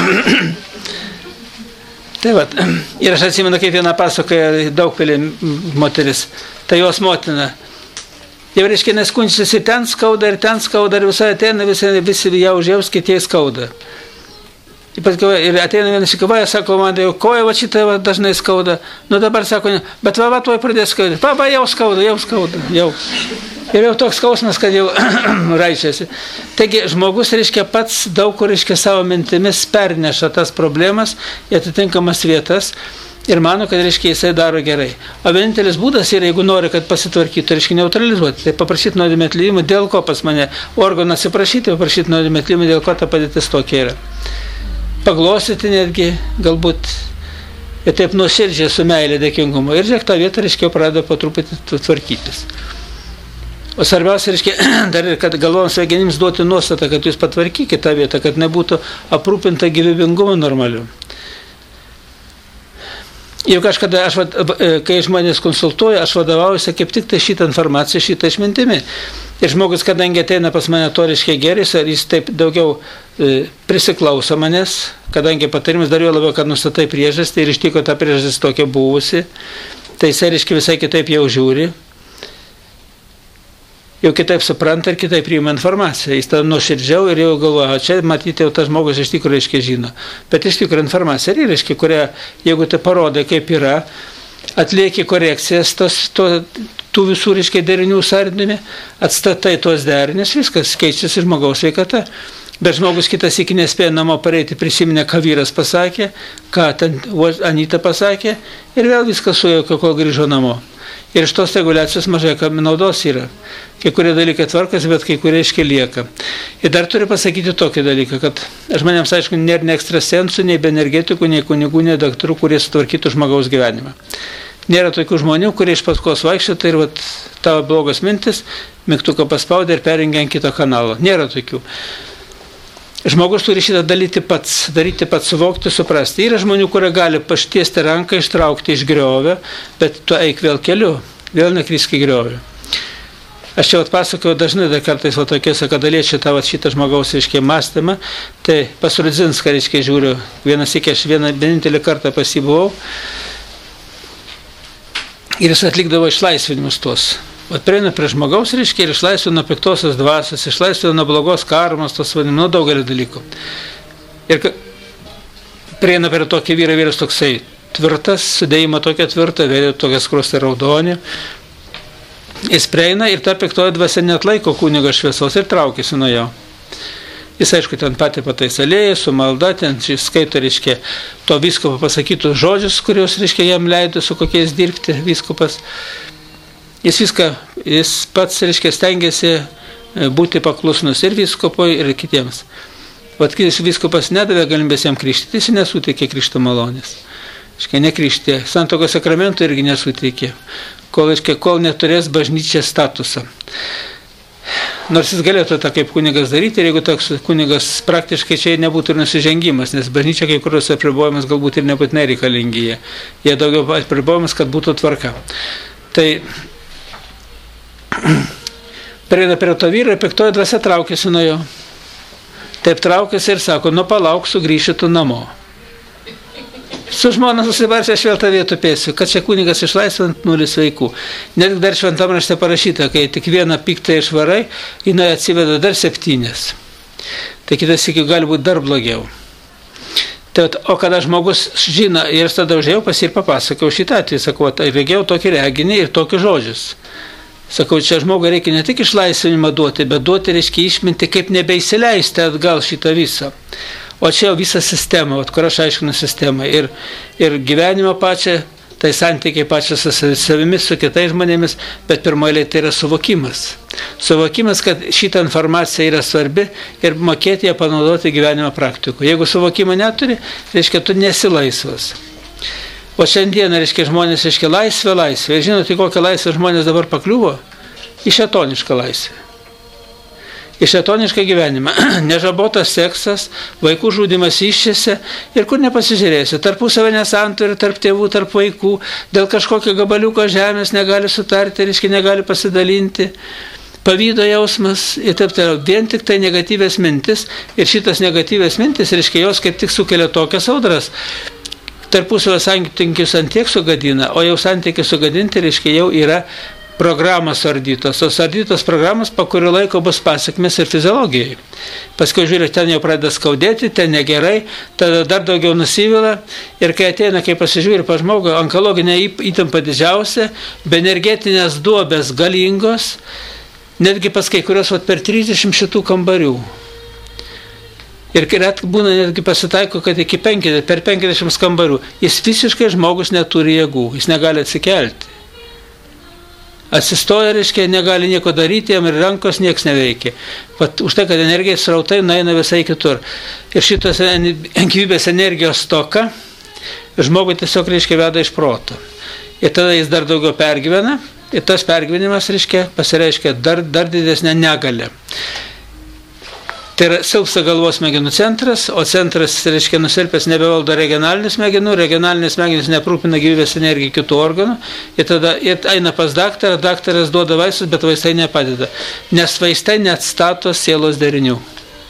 Tai va, ir aš atsimenu, kaip viena pasakoja Daugpilį moteris, tai jos motina. Jau reiškia, neskundžiasi ir ten skauda, ir ten skauda, ir visai ateina, visi, visi jau užjaus, kitie skauda. Ir ateina vienas įkavoja, sako, man jau koja va šitą va, dažnai skauda. Nu dabar sako, ne, bet va, va, tuoj pradės skaudyti. Pa, va, jau skauda, jau skauda, jau. Ir jau toks skausmas, kad jau raičiasi. Taigi, žmogus, reiškia, pats daug kur, reiškia, savo mintimis perneša tas problemas į atitinkamas vietas ir mano, kad, reiškia, jisai daro gerai. O vienintelis būdas yra, jeigu nori, kad pasitvarkytų, reiškia, neutralizuoti, tai paprašyti nuodėmės atleidimo, dėl ko pas mane organą atsiprašyti, paprašyti nuodėmės atleidimo, dėl ko ta padėtis tokia yra. Paglostyti netgi, galbūt, ir taip nuoširdžiai su meilė dėkingumu. Ir žiūrėk, tą vietą, reiškia, pradeda po truputį tvarkytis. O svarbiausia, reiškia, dar ir, kad galvojams svegenims duoti nuostatą, kad jūs patvarkykite tą vietą, kad nebūtų aprūpinta gyvybingumu normaliu. Jau kažkada, aš, kai žmonės konsultuoja, aš vadovaujuosi kaip tik tai šitą informaciją, šitą išmintimi. Ir žmogus, kadangi ateina pas mane to, reiškia, geris, ar jis taip daugiau e, prisiklauso manęs, kadangi patarimas dar jo labiau, kad nustatai priežastį ir iš tiko ta priežastis tokia buvusi, tai jis, reiškia, visai kitaip jau žiūri, jau kitaip supranta ir kitaip priima informaciją. Jis tada nuoširdžiau ir jau galvoja, čia matyti jau tas žmogus iš tikrųjų, reiškia, žino. Bet iš tikrųjų informacija yra, reiškia, kurią, jeigu tai parodai, kaip yra, atlieki korekcijas tos, to, tų visų, reiškia, derinių sąrindami, atstatai tos derinius, viskas keičiasi žmogaus sveikata. Bet žmogus kitas iki nespėjo namo pareiti, prisiminė, ką vyras pasakė, ką ten Anita pasakė ir vėl viskas sujaukė, kol grįžo namo. Ir iš tos reguliacijos mažai kam naudos yra. Kai kurie dalykai tvarkosi, bet kai kurie iškiai lieka. Ir dar turiu pasakyti tokį dalyką, kad žmonėms, aišku, nėra nei ekstrasensų, nei energetikų, nei kunigų, nei daktarų, kurie sutvarkytų žmogaus gyvenimą. Nėra tokių žmonių, kurie iš paskos vaikščiota ir vat, tavo blogas mintis, mygtuką paspaudė ir perjungia ant kito kanalo. Nėra tokių. Žmogus turi šitą daryti pats, daryti pats, suvokti, suprasti. Yra žmonių, kurie gali paštiesti ranką, ištraukti iš griovio, bet tu eik vėl keliu, vėl nekrisk į griovį. Aš čia atpasakoju dažnai dar kartais va tokiuose, kad daliečiau tą šitą žmogaus, reiškia, mąstymą, tai pas Rudzinską, reiškia, žiūriu, vienas iki aš vieną vienintelį kartą pasibuvau ir jis atlikdavo išlaisvinimus tos. Vat prieina prie žmogaus, reiškia, ir išlaisvino nuo piktosios dvasios, išlaisvino nuo blogos karmos, tos vadinimo, nuo daugelį dalykų. Ir prieina prie tokį vyrą, vyras toksai tvirtas, sudėjimo tokia tvirta, vėliau tokia skrostė raudonė. Jis prieina ir ta piktoji dvasia neatlaiko kunigo šviesos ir traukiasi nuo jo. Jis, aišku, ten patį pataisalėja, su malda, ten skaito, reiškia, to vyskupo pasakytus žodžius, kuriuos, reiškia, jam leido su kokiais dirbti vyskupas. Jis viską, jis pats, reiškia, stengiasi būti paklusnus ir vyskupui, ir kitiems. Vat kitas vyskupas nedavė galimybės jam krikštyti, jis nesuteikė krikšto malonės. Reiškia, nekrikštė. Santokos sakramentų irgi nesuteikė, kol, reiškia, kol neturės bažnyčia statusą. Nors jis galėtų tą kaip kunigas daryti, ir jeigu toks kunigas praktiškai čia nebūtų ir nusižengimas, nes bažnyčia kai kurios apribojimas galbūt ir nebūtinai reikalingi jie. Jie daugiau apribojimas, kad būtų tvarka. Tai prieina prie to vyro ir piktoji dvasia traukėsi nuo jo. Taip traukėsi ir sako, nu palauk, sugrįši tu namo. Su žmona susibaršė, aš vėl tą vietų pėsiu, kad čia kunigas išlaisvant nulis vaikų. Net dar šventam rašte parašyta, kai tik vieną piktą išvarai, jinai atsiveda dar septynės. Tai kitas iki gali būti dar blogiau. Tai, o kada žmogus žino, ir tada užėjau pas ir papasakau šitą atvejį, sakau, regėjau tokį reginį ir tokius žodžius. Sakau, čia žmogui reikia ne tik išlaisvinimą duoti, bet duoti reiškia išminti, kaip nebeįsileisti atgal šitą visą. O čia jau visa sistema, kur aš aiškinu sistemą. Ir, ir gyvenimo pačią, tai santykiai pačią su savimis, su kitais žmonėmis, bet pirmoje tai yra suvokimas. Suvokimas, kad šitą informaciją yra svarbi ir mokėti ją panaudoti gyvenimo praktikoje. Jeigu suvokimo neturi, reiškia, tu nesi laisvas. O šiandieną, reiškia, žmonės, reiškia, laisvė, laisvė. Ir žinote, kokią laisvę žmonės dabar pakliuvo? Į šėtonišką laisvę. Į šėtonišką gyvenimą. Nežabotas seksas, vaikų žudimas iščiose ir kur nepasižiūrėsi. Tarpusavio nesantvarė, tarp tėvų, tarp vaikų, dėl kažkokio gabaliuko žemės negali sutarti, reiškia, negali pasidalinti. Pavydo jausmas ir taip toliau. Vien tik tai negatyvės mintis ir šitas negatyvės mintis, reiškia, jos kaip tik sukelia tokias audras. Tarpusavio santykius ant tiek sugadina, o jau santykius sugadinti, reiškia, jau yra programos ardytos, o ardytos programos po kurio laiko bus pasiekmes ir fiziologijai. Paskui žiūrė, ten jau pradeda skaudėti, ten negerai, tada dar daugiau nusivila ir kai ateina, kai pasižiūrė pa žmogų, onkologinė įtampa didžiausia, be energetinės duobės galingos, netgi pas kai kurios vat, per trisdešimt šitų kambarių. Ir būna netgi pasitaiko, kad iki penkiasdešimt, per penkiasdešimt kambarių jis visiškai žmogus neturi jėgų, jis negali atsikelti. Atsistoja, reiškia, negali nieko daryti, jam ir rankos nieks neveikia. Pat už tai, kad energijos srautai nueina visai kitur. Ir šitos gyvybės energijos stoka žmogui tiesiog, reiškia, veda iš proto. Ir tada jis dar daugiau pergyvena, ir tas pergyvenimas, reiškia, pasireiškia dar, dar didesnę negalę. Tai yra silpsta galvos smegenų centras, o centras, reiškia, nusilpęs nebevaldo regionalinių smegenų, regionalinės smegenys neprūpina gyvybės energiją kitų organų, ir tada ir eina pas daktarą, daktaras duoda vaistus, bet vaistai nepadeda, nes vaistai neatstato sielos derinių.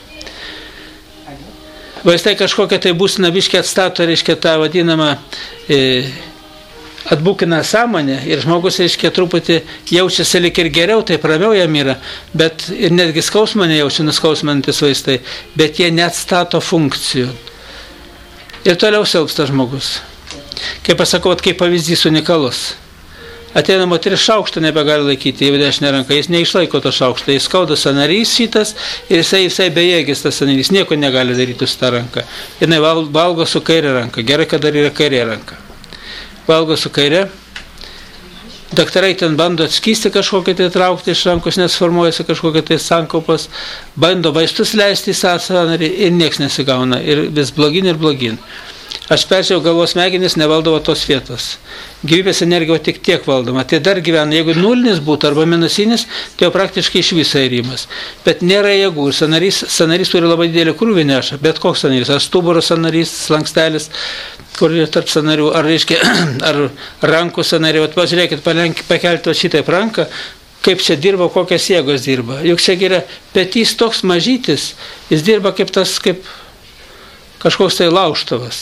Vaistai kažkokia tai būsina biškį atstato, reiškia, tą vadinamą e, atbukina sąmonę ir žmogus, reiškia, truputį jaučiasi lyg ir geriau, taip ramiau jam yra, bet ir netgi skausmą nejaučia, nuskausmantis vaistai, bet jie neatstato funkcijų. Ir toliau silpsta žmogus. Kaip pasakau, kaip pavyzdys unikalus. Ateina moteris šaukštą nebegali laikyti, jeigu dešinę ranką, jis neišlaiko to šaukštą, jis skauda sąnarys šitas ir jisai, jisai bejėgis tas sąnarys, nieko negali daryti su tą ranką. Jinai valgo su kairė ranka, gerai, kad dar yra kairė ranka. Valgo su kairė, daktarai ten bando atskysti kažkokią tai traukti iš rankos, nes formuojasi kažkokią tai sankaupas, bando vaistus leisti į sąnarį ir nieks nesigauna, ir vis blogin ir blogin. Aš peržiūrėjau galvos smegenis, nevaldavo tos vietos. Gyvybės energija tik tiek valdoma. Tai dar gyvena, jeigu nulinis būtų arba minusinis, tai jau praktiškai iš viso įrimas. Bet nėra jėgų. Ir sanarys, sanarys turi labai didelį krūvį neša. Bet koks sanarys? Ar stuburo sanarys, slankstelis, kur yra tarp sanarių, ar, reiškia, ar rankų sanarių. Pažiūrėkit, pakelti šitaip ranką, kaip čia dirba, kokias jėgos dirba. Juk čia yra petys toks mažytis, jis dirba kaip tas, kaip kažkoks tai lauštuvas.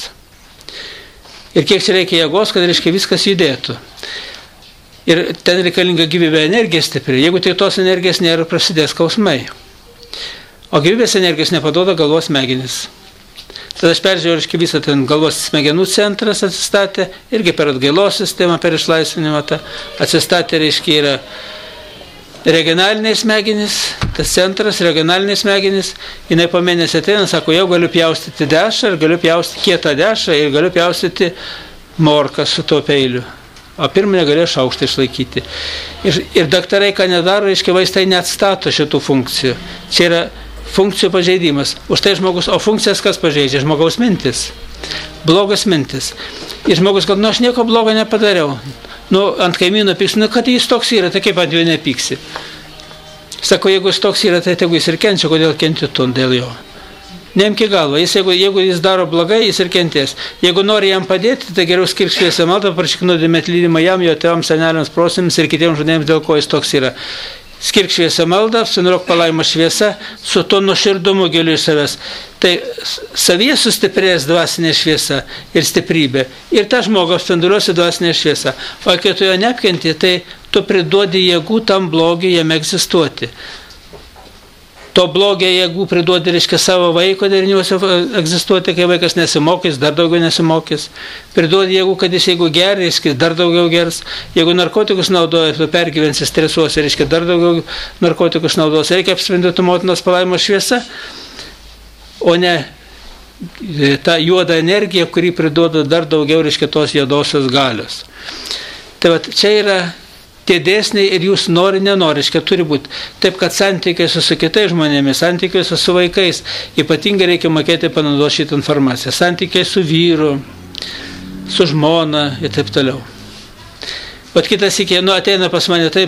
Ir kiek čia reikia jėgos, kad, reiškia, viskas judėtų. Ir ten reikalinga gyvybė energija stipri. Jeigu tai tos energijos nėra, prasidės skausmai. O gyvybės energijos nepaduoda galvos smegenis. Tada aš peržiūrėjau, reiškia, visą ten galvos smegenų centras atsistatė, irgi per atgailos sistemą, per išlaisvinimą tą atsistatė, reiškia, yra regionaliniai smegenys, tas centras, regionaliniai smegenys, jinai po mėnesį ateina, sako, jau galiu pjaustyti dešrą, ir galiu pjaustyti kietą dešrą, ir galiu pjaustyti morką su tuo peiliu. O pirmą negalėjo šaukštą išlaikyti. Ir, ir daktarai, ką nedaro, reiškia, vaistai neatstato šitų funkcijų. Čia yra funkcijų pažeidimas. Už tai žmogus, o funkcijas kas pažeidžia? Žmogaus mintis. Blogas mintis. Ir žmogus, kad, nu, aš nieko blogo nepadariau. Nu, ant kaimyno pyksi, nu, kad jis toks yra, tai kaip ant jų nepyksi. Sako, jeigu jis toks yra, tai tegu jis ir kenčia, kodėl kenti tu dėl jo. Neimk į galvą, jis, jeigu, jeigu jis daro blogai, jis ir kentės. Jeigu nori jam padėti, tai geriau skirk šviesią maldą, prašyk nuodėmės atleidimą jam, jo tėvams, seneliams, proseneliams ir kitiems žmonėms, dėl ko jis toks yra. Skirk šviesią maldą, apsinuok palaimą šviesą, su to nuoširdumu giliu iš savęs. Tai savyje sustiprės dvasinė šviesa ir stiprybė. Ir tą žmogų apspinduliuosi dvasinė šviesa. O kai tu jo neapkenti, tai tu priduodi jėgų tam blogiui jame egzistuoti. To blogio jėgų priduodi, reiškia, savo vaiko deriniuose egzistuoti, kai vaikas nesimokys, dar daugiau nesimokys. Priduodi jėgų, kad jis jeigu geria, jis dar daugiau gers. Jeigu narkotikus naudoja, tu pergyvensi, stresuosi, reiškia, dar daugiau narkotikus naudos. Reikia apspinduoti motinos palaimos šviesą, o ne tą juodą energiją, kuri priduoda dar daugiau, reiškia, tos juodosios galios. Tai va, čia yra tie dėsniai ir jūs nori, nenori, reiškia, turi būti. Taip, kad santykiai su, su kitais žmonėmis, santykiai su, su vaikais, ypatingai reikia mokėti panaudoti šitą informaciją. Santykiai su vyru, su žmona ir taip toliau. Bet kitas iki, nu, ateina pas mane taip,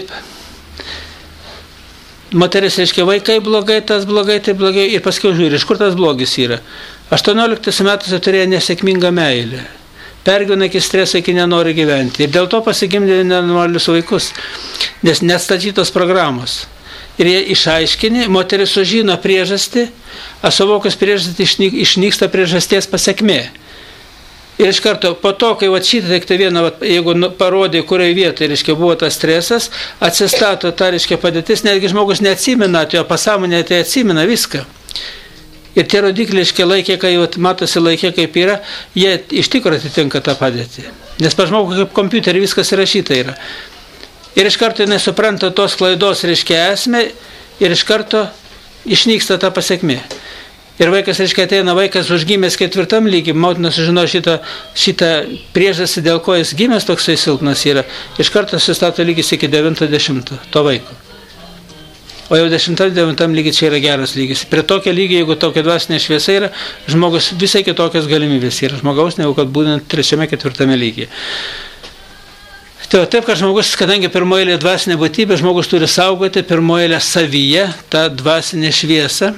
moteris, reiškia, vaikai blogai, tas blogai, tai blogai, ir paskui žiūri, iš kur tas blogis yra. aštuonioliktais metais turėjo nesėkmingą meilę. Pergyvena iki streso, iki nenori gyventi. Ir dėl to pasigimdė nenormalius vaikus, nes nestatytos programos. Ir jie išaiškini, moteris sužino priežastį, o suvokus priežastį išnyksta priežasties pasekmė. Ir iš karto po to, kai va šitą tik tai vieną, jeigu parodė, kurioje vietoje, reiškia, buvo tas stresas, atsistato ta, reiškia, padėtis, netgi žmogus neatsimena, jo pasąmonė tai atsimena viską. Ir tie rodikliai, reiškia, laikė, kai matosi laikė, kaip yra, jie iš tikrųjų atitinka tą padėtį. Nes pa žmogų kaip kompiuterį viskas įrašyta yra. Ir iš karto jinai supranta tos klaidos, reiškia, esmę ir iš karto išnyksta ta pasekmė. Ir vaikas, reiškia, ateina vaikas užgimęs ketvirtam lygiui, motina sužino šitą, šitą priežastį, dėl ko jis gimęs toksai silpnas yra. Iš karto sustato lygis iki devinto dešimto to vaiko. O jau dešimtam, devintam lygiai čia yra geras lygis. Prie tokio lygio, jeigu tokia dvasinė šviesa yra, žmogus visai kitokios galimybės yra žmogaus, negu kad būtent trečiame, ketvirtame lygyje. Tai taip, kad žmogus, kadangi pirmoji dvasinė būtybė, žmogus turi saugoti pirmoji savyje tą dvasinę šviesą,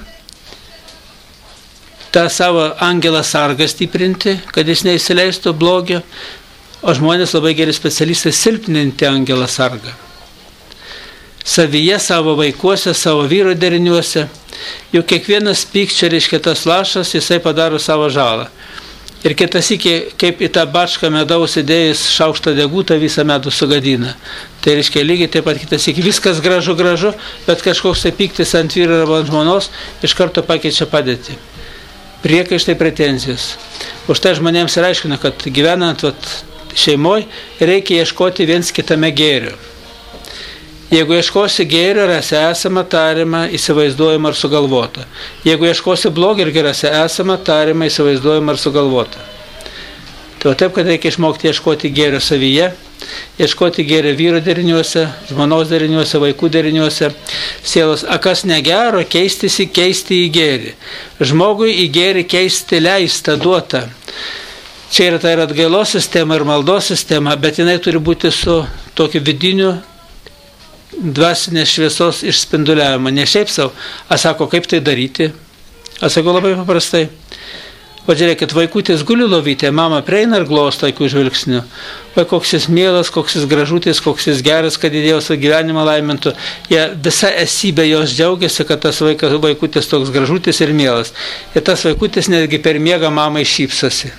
tą savo angelą sargą stiprinti, kad jis neįsileistų blogio, o žmonės labai geri specialistai silpninti angelą sargą. Savyje, savo vaikuose, savo vyro deriniuose, juk kiekvienas pykčio, reiškia, tas lašas, jisai padaro savo žalą. Ir kitas iki, kaip į tą bačką medaus įdėjus šaukštą degutą, visą medų sugadina. Tai reiškia, lygiai taip pat kitas iki, viskas gražu, gražu, bet kažkoks tai pyktis ant vyro arba ant žmonos iš karto pakeičia padėtį. Priekaištai, pretenzijos. Už tai žmonėms ir aiškina, kad gyvenant vat, šeimoje reikia ieškoti viens kitame gėrio. Jeigu ieškosi gėrio, rasi esamą, tariamą, įsivaizduojamą ar sugalvotą. Jeigu ieškosi blogio, irgi rasi esamą, tariamą, įsivaizduojamą ar sugalvotą. Tai taip, kad reikia išmokti ieškoti gėrio savyje, ieškoti gėrio vyro deriniuose, žmonos deriniuose, vaikų deriniuose, sielos. A kas negero, keistisi, keisti į gėrį. Žmogui į gėrį keisti leista, duota. Čia yra tai ir atgailos sistema, ir maldos sistema, bet jinai turi būti su tokiu vidiniu dvasinės šviesos išspinduliavimą, ne šiaip savo. Aš sako, kaip tai daryti? Aš sakau labai paprastai. O žiūrėkit, vaikutis guli lovytė, mama prieina ir glosto akių žvilgsniu. O koks jis mielas, koks jis gražutis, koks jis geras, kad įdėjo savo gyvenimą laimintų. Jie visa esybė jos džiaugiasi, kad tas vaikas, vaikutis toks gražutis ir mielas. Ir tas vaikutis netgi per miegą mamai šypsosi.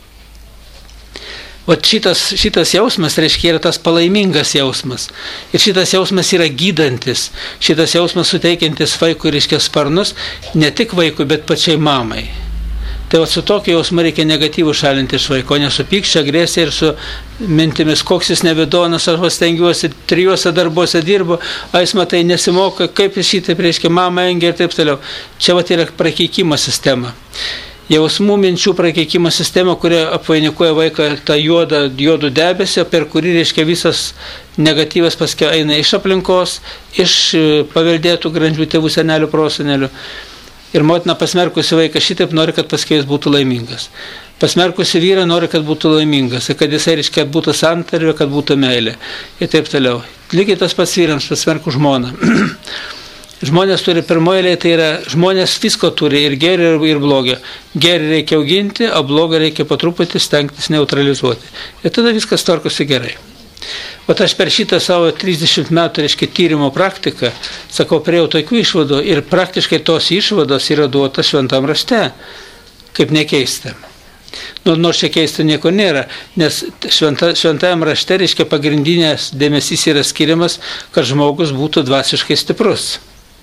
O šitas, šitas jausmas, reiškia, yra tas palaimingas jausmas. Ir šitas jausmas yra gydantis. Šitas jausmas suteikiantis vaikui, reiškia, sparnus, ne tik vaikui, bet pačiai mamai. Tai va, su tokiu jausmu reikia negatyvų šalinti iš vaiko, ne su pykčia, agresija ir su mintimis, koks jis nevidonas, aš stengiuosi, trijuose darbuose dirbu, o jis matai nesimoka, kaip jis šitaip, reiškia, mama engia ir taip toliau. Čia va, yra prakeikimo sistema. Jausmų minčių prakeikimo sistema, kuria apvainikuoja vaiką tą juodą, juodų debesį, per kurį, reiškia, visas negatyvas paskui eina iš aplinkos, iš paveldėtų grandžių tėvų, senelių, prosenelių. Ir motina pasmerkusi vaiką šitaip nori, kad paskui jis būtų laimingas. Pasmerkusi vyrą nori, kad būtų laimingas, kad jisai, reiškia, būtų santarvė, kad būtų meilė. Ir taip toliau. Lygiai tas pats vyrams pasmerku žmoną. Žmonės turi pirmoje eilėje, tai yra, žmonės visko turi, ir gėrį, ir blogį. Gėrį reikia auginti, o blogą reikia po truputį stengtis neutralizuoti. Ir tada viskas tvarkosi gerai. O aš per šitą savo trisdešimt metų, reiškia, tyrimo praktiką, sakau, priejau tokių išvadų ir praktiškai tos išvados yra duotas šventam rašte, kaip nekeista. Nu, nors čia keista nieko nėra, nes šventa, šventajam rašte, reiškia, pagrindinės dėmesys yra skiriamas, kad žmogus būtų dvasiškai stiprus.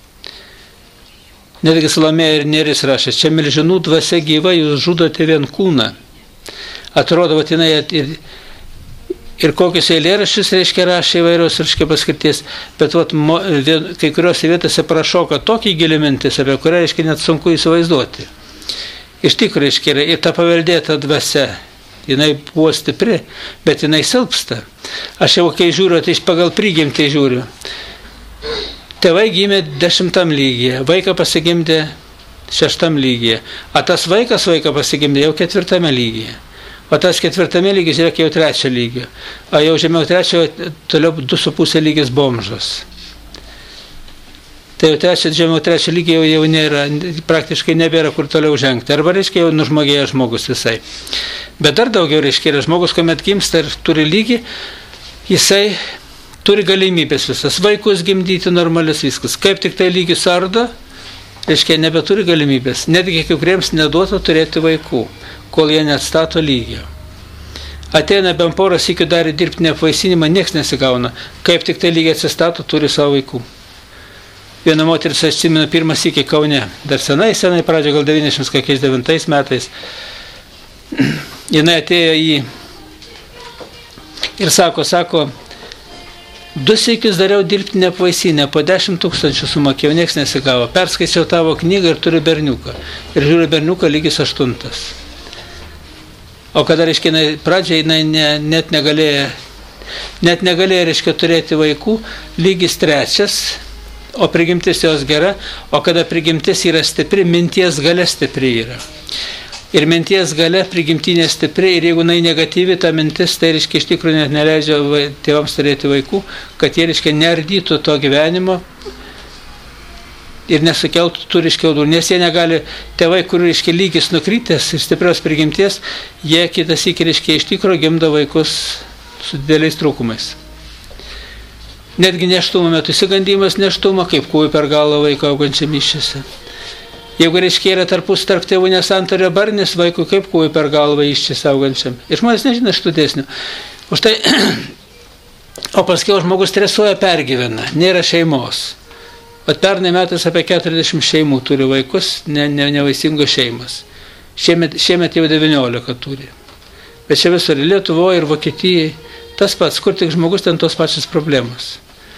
Netgi Salomėja ir Nėris rašė, čia milžinų dvasia gyva, jūs žudote vien kūną. Atrodo, vat jinai ir, ir kokius eilėraščius, reiškia, rašė įvairios, reiškia, paskirties, bet vat, mo, vien, kai kuriuose vietose prašoka tokį gilį mintis, apie kurią, reiškia, net sunku įsivaizduoti. Iš tikrųjų, reiškia, ir ta paveldėta dvasia, jinai buvo stipri, bet jinai silpsta. Aš jau, kai žiūriu, tai pagal prigimtį žiūriu. Tėvai gimė dešimtam lygyje, vaiką pasigimdė šeštam lygyje, o tas vaikas vaiką pasigimdė jau ketvirtame lygyje. O tas ketvirtame lygis yra jau trečio lygio. O jau žemiau trečio, toliau du su pusė lygis bomžas. Tai jau trečio, žemiau trečio lygio jau, jau nėra, praktiškai nebėra kur toliau žengti. Arba, reiškia, jau nužmogėja žmogus visai. Bet dar daugiau, reiškia, yra žmogus, kuomet gimsta ir turi lygį, jisai turi galimybės visas. Vaikus gimdyti normalius viskas. Kaip tik tai lygis ardo, reiškia, nebeturi galimybės. Netgi kai kuriems neduota turėti vaikų, kol jie neatstato lygio. Ateina bent porą sykių dar dirbtinį apvaisinimą, nieks nesigauna. Kaip tik tai lygiai atsistato, turi savo vaikų. Viena moteris, aš atsimenu, pirmą sykį Kaune, dar senai, senai pradžio, gal devyniasdešimt devintais metais, jinai atėjo į ir sako, sako, du sykius dariau dirbtinę apvaisinę, po dešimt tūkstančių sumokėjau, nieks nesigavo. Perskaičiau tavo knygą ir turiu berniuką. Ir žiūriu, berniuką lygis aštuntas. O kada, reiškia, pradžiai jinai ne, net negalėjo, net negalėjo, reiškia, turėti vaikų, lygis trečias, o prigimtis jos gera, o kada prigimtis yra stipri, minties galia stipri yra. Ir minties galia prigimtinė stipri, ir jeigu jinai negatyvi, ta mintis, tai, reiškia, iš tikrųjų net neleidžia tėvams turėti vaikų, kad jie, reiškia, neardytų to gyvenimo ir nesukeltų tų, reiškia, audrų. Nes jie negali, tėvai, kurių, reiškia, lygis nukrytęs ir stiprios prigimties, jie kitas iki, reiškia, iš tikrųjų gimdo vaikus su dideliais trūkumais. Netgi neštumo metu įsigandimas neštumo, kaip kūjų per galvą vaiko augančiam iščiose. Jeigu, reiškia, yra tarpus tarp tėvų nesantario barnis, vaikų kaip kūjų per galvą iščias augančiam. Ir žmonės nežino šitų dėsnių. Už tai, o paskiau žmogus stresuoja, pergyvena, nėra šeimos. Vat pernai metais apie keturiasdešimt šeimų turi vaikus, ne, ne, nevaisingos šeimas. Šiemet, šiemet jau devyniolika turi. Bet čia visur, Lietuvoje ir Vokietijai, tas pats, kur tik žmogus, ten tos pačios problemos.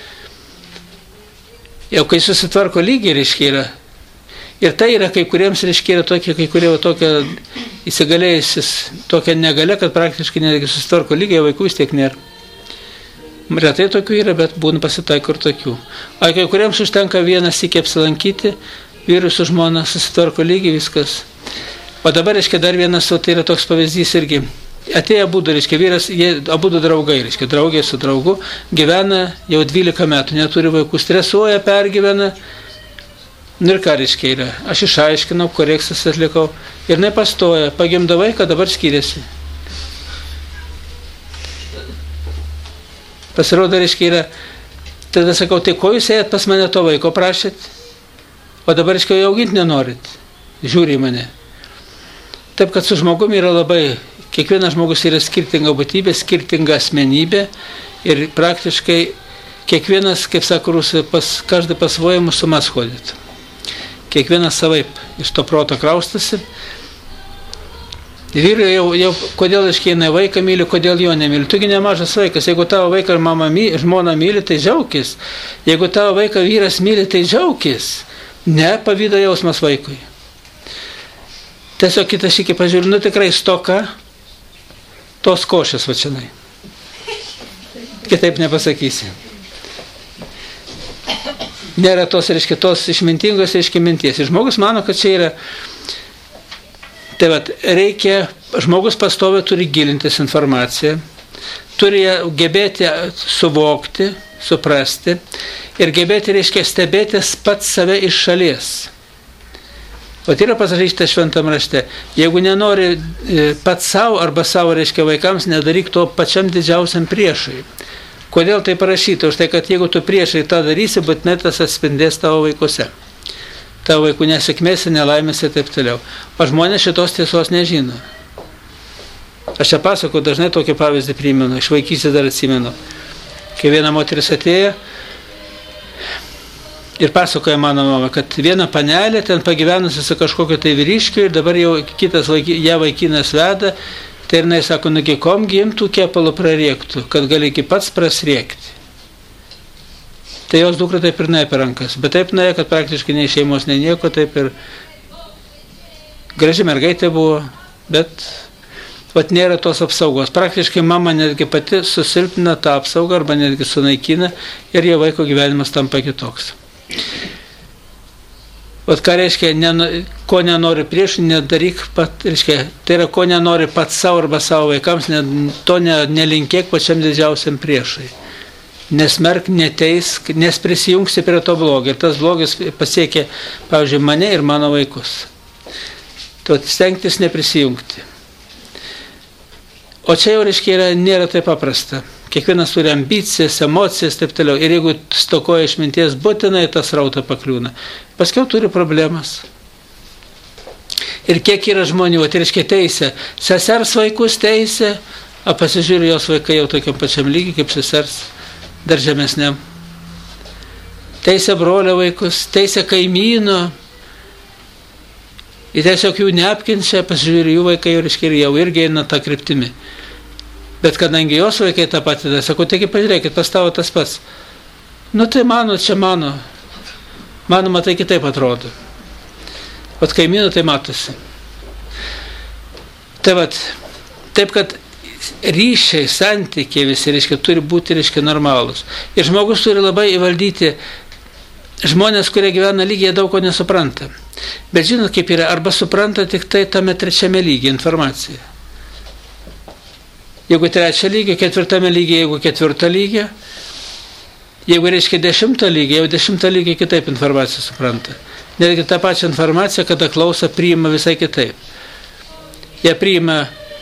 Jau kai susitvarko lygiai, reiškia, yra. Ir tai yra kai kuriems, reiškia, yra tokia, kai kurie tokia įsigalėjusis, tokia negalia, kad praktiškai netgi susitvarko lygiai, vaikų vis tiek nėra. Retai tokių yra, bet būna pasitaiko ir tokių. O kai kuriems užtenka vienas iki apsilankyti, vyrus su žmona susitvarko lygiai viskas. O dabar, reiškia, dar vienas, o tai yra toks pavyzdys irgi. Atėjo abudu, reiškia, vyras, jie abudu draugai, reiškia, draugė su draugu, gyvena jau dvylika metų, neturi vaikų, stresuoja, pergyvena. Nu ir ką, reiškia, yra. Aš išaiškinau, korekcijas atlikau ir nepastoja, pagimdo vaiką, dabar skiriasi. Pasirodo, reiškia, yra. Tada sakau, tai ko jūs ėjat pas mane to vaiko prašėt? O dabar, reiškia, jau auginti nenorit. Žiūri į mane. Taip, kad su žmogumi yra labai, kiekvienas žmogus yra skirtinga būtybė, skirtinga asmenybė ir praktiškai kiekvienas, kaip sako rusai, pas, každą pasvojimų sumas hodit. Kiekvienas savaip iš to proto kraustasi. Vyrai jau, jau kodėl iškeina vaiką myli, kodėl jo nemyli. Tugi nemažas vaikas. Jeigu tavo vaiką mama myli, žmona myli, tai džiaukis. Jeigu tavo vaiką vyras myli, tai džiaukis. Ne pavydo jausmas vaikui. Tiesiog kitą šįkį pažiūrėjau, nu tikrai stoka tos košės va čionai. Kitaip nepasakysi. Nėra tos, reiškia, tos išmintingos, reiškia, minties. Ir žmogus mano, kad čia yra, tai vat, reikia, žmogus pastoviai turi gilintis informaciją, turi gebėti suvokti, suprasti ir gebėti, reiškia, stebėtis pats save iš šalies. O tai yra pasakyta šventam rašte. Jeigu nenori pats savo arba savo, reiškia, vaikams, nedaryk to pačiam didžiausiam priešui. Kodėl tai parašyta? Už tai, kad jeigu tu priešai tą darysi, būtinai tas atspindės tavo vaikuose. Tavo vaikų nesėkmėse, nelaimėse ir taip toliau. O žmonės šitos tiesos nežino. Aš čia pasakau, dažnai tokį pavyzdį primenu, iš vaikystės dar atsimenu. Kai viena moteris atėjo ir pasakoja mano mama, kad viena panelė ten pagyvenusi su kažkokiu tai vyriškiu ir dabar jau kitas vaiky, ją vaikinas veda, tai ir jinai sako, nugi kom gimtų kepalo prariektų, kad gali iki pats prasriekti. Tai jos dukra taip ir nuėjo per rankas, bet taip nuėjo, kad praktiškai nei šeimos, nei nieko, taip ir graži mergaitė buvo, bet vat nėra tos apsaugos. Praktiškai mama netgi pati susilpina tą apsaugą arba netgi sunaikina ir jo vaiko gyvenimas tampa kitoks. Vat ką reiškia, neno, ko nenori prieš, nedaryk pat, reiškia, tai yra, ko nenori pats savo arba savo vaikams, ne, to ne, nelinkėk pačiam didžiausiam priešai. Nesmerk, neteisk, nes prisijungsi prie to blogio. Ir tas blogis pasiekė, pavyzdžiui, mane ir mano vaikus. To stengtis neprisijungti. O čia jau, reiškia, yra, nėra taip paprasta. Kiekvienas turi ambicijas, emocijas, taip toliau. Ir jeigu stokoja išminties, būtinai tas rautą pakliūna. Paskiau turi problemas. Ir kiek yra žmonių, tai reiškia teisė. Sesers vaikus teisė, o pasižiūrė jos vaikai jau tokiam pačiam lygiai kaip sesers, dar žemesniam. Teisė brolio vaikus, teisė kaimyno. Ir tiesiog jų neapkinčia, pasižiūrė jų vaikai, reiškia, jau irgi eina tą kryptimį. Bet kadangi jos vaikai tą patį, tai sakau, taigi pažiūrėkit, pas tavo tas pats. Nu tai mano, čia mano. Mano, matai, kitaip atrodo. Vat kaimynų tai matosi. Tai vat, taip kad ryšiai, santykiai visi, reiškia, turi būti, reiškia, normalūs. Ir žmogus turi labai įvaldyti žmonės, kurie gyvena lygiai, daug ko nesupranta. Bet žinot, kaip yra, arba supranta tik tai tame trečiame lygiai informaciją. Jeigu trečia lygio, ketvirtame lygiai, jeigu ketvirta lygio, jeigu reiškia dešimta lygio, jau dešimta lygio kitaip informaciją supranta. Netgi tą pačią informaciją, kada klauso, priima visai kitaip. Jie priima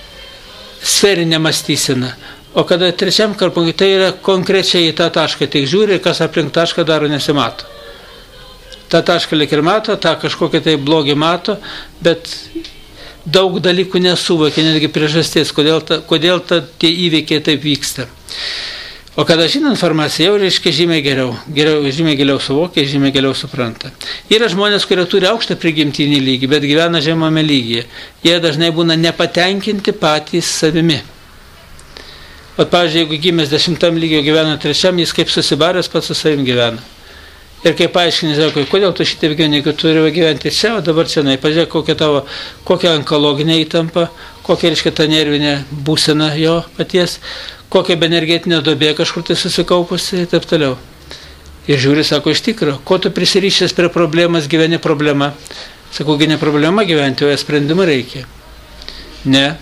sferinę mąstyseną. O kada trečiam karpui, tai yra konkrečiai į tą tašką, tik žiūri, kas aplink tašką daro, nesimato. tą tašką lik ir mato, tą kažkokią tai blogį mato, bet daug dalykų nesuvokia, netgi priežasties, kodėl, ta, kodėl ta, tie įvykiai taip vyksta. O kada žino informaciją, jau reiškia žymiai geriau, geriau, žymiai geriau suvokia, žymiai geriau supranta. Yra žmonės, kurie turi aukštą prigimtinį lygį, bet gyvena žemame lygyje. Jie dažnai būna nepatenkinti patys savimi. O pavyzdžiui, jeigu gimęs dešimtam lygio gyvena trečiam, jis kaip susibaręs pats su savim gyvena. Ir kaip paaiškinė, sako, kodėl tu šitaip gyveni, jeigu turi gyventi čia, o dabar čia, na, pažiūrėk, kokia tavo, kokia onkologinė įtampa, kokia, reiškia, ta nervinė būsena jo paties, kokia energetinė duobė kažkur tai susikaupusi ir taip toliau. Ir žiūri, sako, iš tikro, ko tu prisirišęs prie problemas, gyveni problema. Sakau, ne problema gyventi, o ją sprendimą reikia. Ne.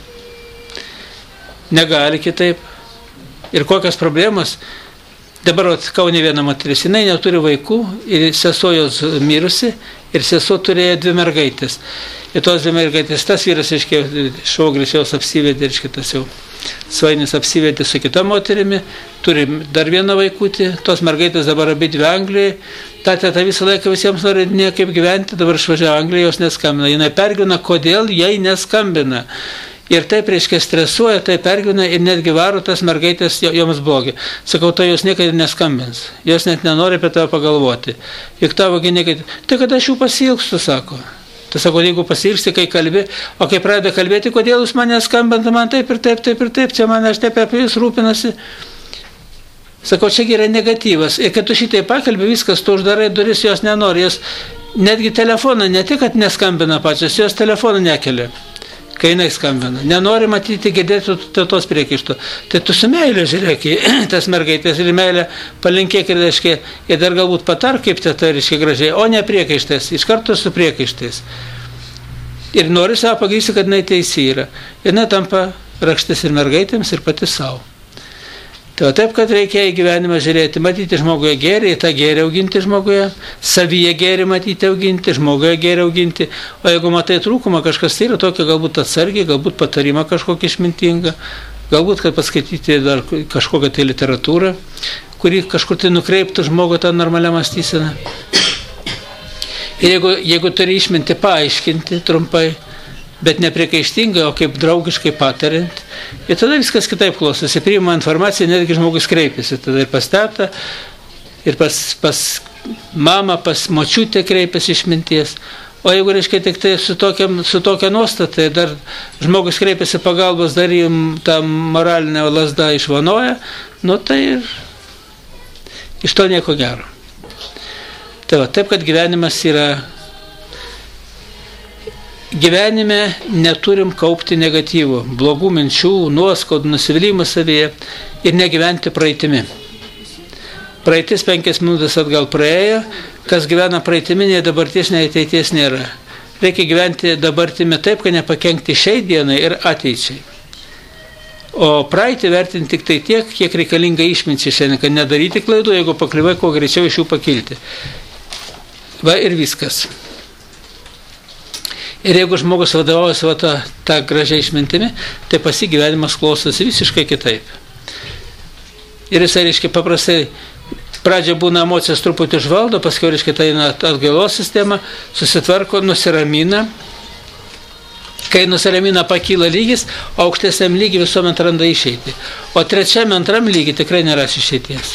Negali kitaip. Ir kokios problemos? Dabar Kaune viena moteris, jinai neturi vaikų ir sesuo jos mirusi ir sesuo turėjo dvi mergaitės. Ir tos dvi mergaitės, tas vyras, reiškia, šauglis jos apsivedė, reiškia, tas jau svainis apsivedė su kita moterimi, turi dar vieną vaikutį, tos mergaitės dabar abi dvi Anglijoje, ta teta visą laiką visiems nori niekaip gyventi, dabar išvažiavo Anglijoje, jos neskambina. Jinai pergyvena, kodėl jai neskambina. Ir taip, reiškia, stresuoja, taip pergyvena ir netgi varo tas mergaitės joms blogi. Sakau, tai jos niekada neskambins, jos net nenori apie tave pagalvoti. Juk tavo niekada, tai kada aš jų pasilgstu, sako. Tai sako, jeigu pasilgsti, kai kalbi, o kai pradeda kalbėti, kodėl jūs mane skambinate, man taip ir taip, taip ir taip, čia man aš taip apie jūs rūpinasi. Sakau, čia yra negatyvas. Ir kad tu šitai pakalbė, viskas, tu uždarai duris, jos nenori, jos netgi telefoną, ne tik, kad neskambina pačios, jos telefoną nekelia. Kai jinai skambina. Nenori matyti, girdėti tos priekaišto. Tai tu su meilė žiūrėk į tas mergaitės ir meilė palinkėk ir, reiškia, ir dar galbūt patark, kaip teta, reiškia, gražiai, o ne priekaištais, iš karto su priekaištais. Ir nori savo pagrysti, kad jinai teisi yra. Ir jinai tampa rakštis ir mergaitėms, ir pati savo. Tai va taip, kad reikia į gyvenimą žiūrėti, matyti žmoguje gėrį, tą gėrį auginti žmoguje, savyje gėrį matyti auginti, žmoguje gėrį auginti, o jeigu matai trūkumą, kažkas tai yra tokio, galbūt atsargiai, galbūt patarimą kažkokį išmintingą, galbūt, kad paskaityti dar kažkokią tai literatūrą, kuri kažkur tai nukreiptų žmogų tą normalią mąstyseną. Ir jeigu, jeigu turi išminti paaiškinti trumpai, bet nepriekaištingai, o kaip draugiškai patariant, ir tada viskas kitaip klausosi, priima informaciją, netgi žmogus kreipiasi, tada ir pas tetą, ir pas, pas mamą, pas močiutę kreipiasi išminties. O jeigu, reiškia, tik tai su tokia, su tokia nuostata, dar žmogus kreipiasi pagalbos, dar jim tą moralinę lasdą išvanoja, nu tai ir iš to nieko gero. Tai va, taip, kad gyvenimas yra, gyvenime neturim kaupti negatyvų, blogų minčių, nuoskaudų, nusivylimų savyje ir negyventi praeitimi. Praeitis penkias minutės atgal praėjo, kas gyvena praeitimi, nei dabarties, nei ateities nėra. Reikia gyventi dabartimi taip, kad nepakenkti šiai dienai ir ateičiai. O praeitį vertinti tik tai tiek, kiek reikalinga išminčiai šiandien, kad nedaryti klaidų, jeigu pakliuvai, kuo greičiau iš jų pakilti. Va ir viskas. Ir jeigu žmogus vadovaujasi va tą, tą gražią išmintimi, tai pasigyvenimas klostosi visiškai kitaip. Ir jis, reiškia, paprastai pradžia būna emocijos truputį žvaldo, paskui, reiškia, tai atgailos sistema, susitvarko, nusiramina. Kai nusiramina, pakyla lygis, aukštesniam lygiui visuomet randa išeitį. O trečiam, antram lygiui tikrai neras išeities.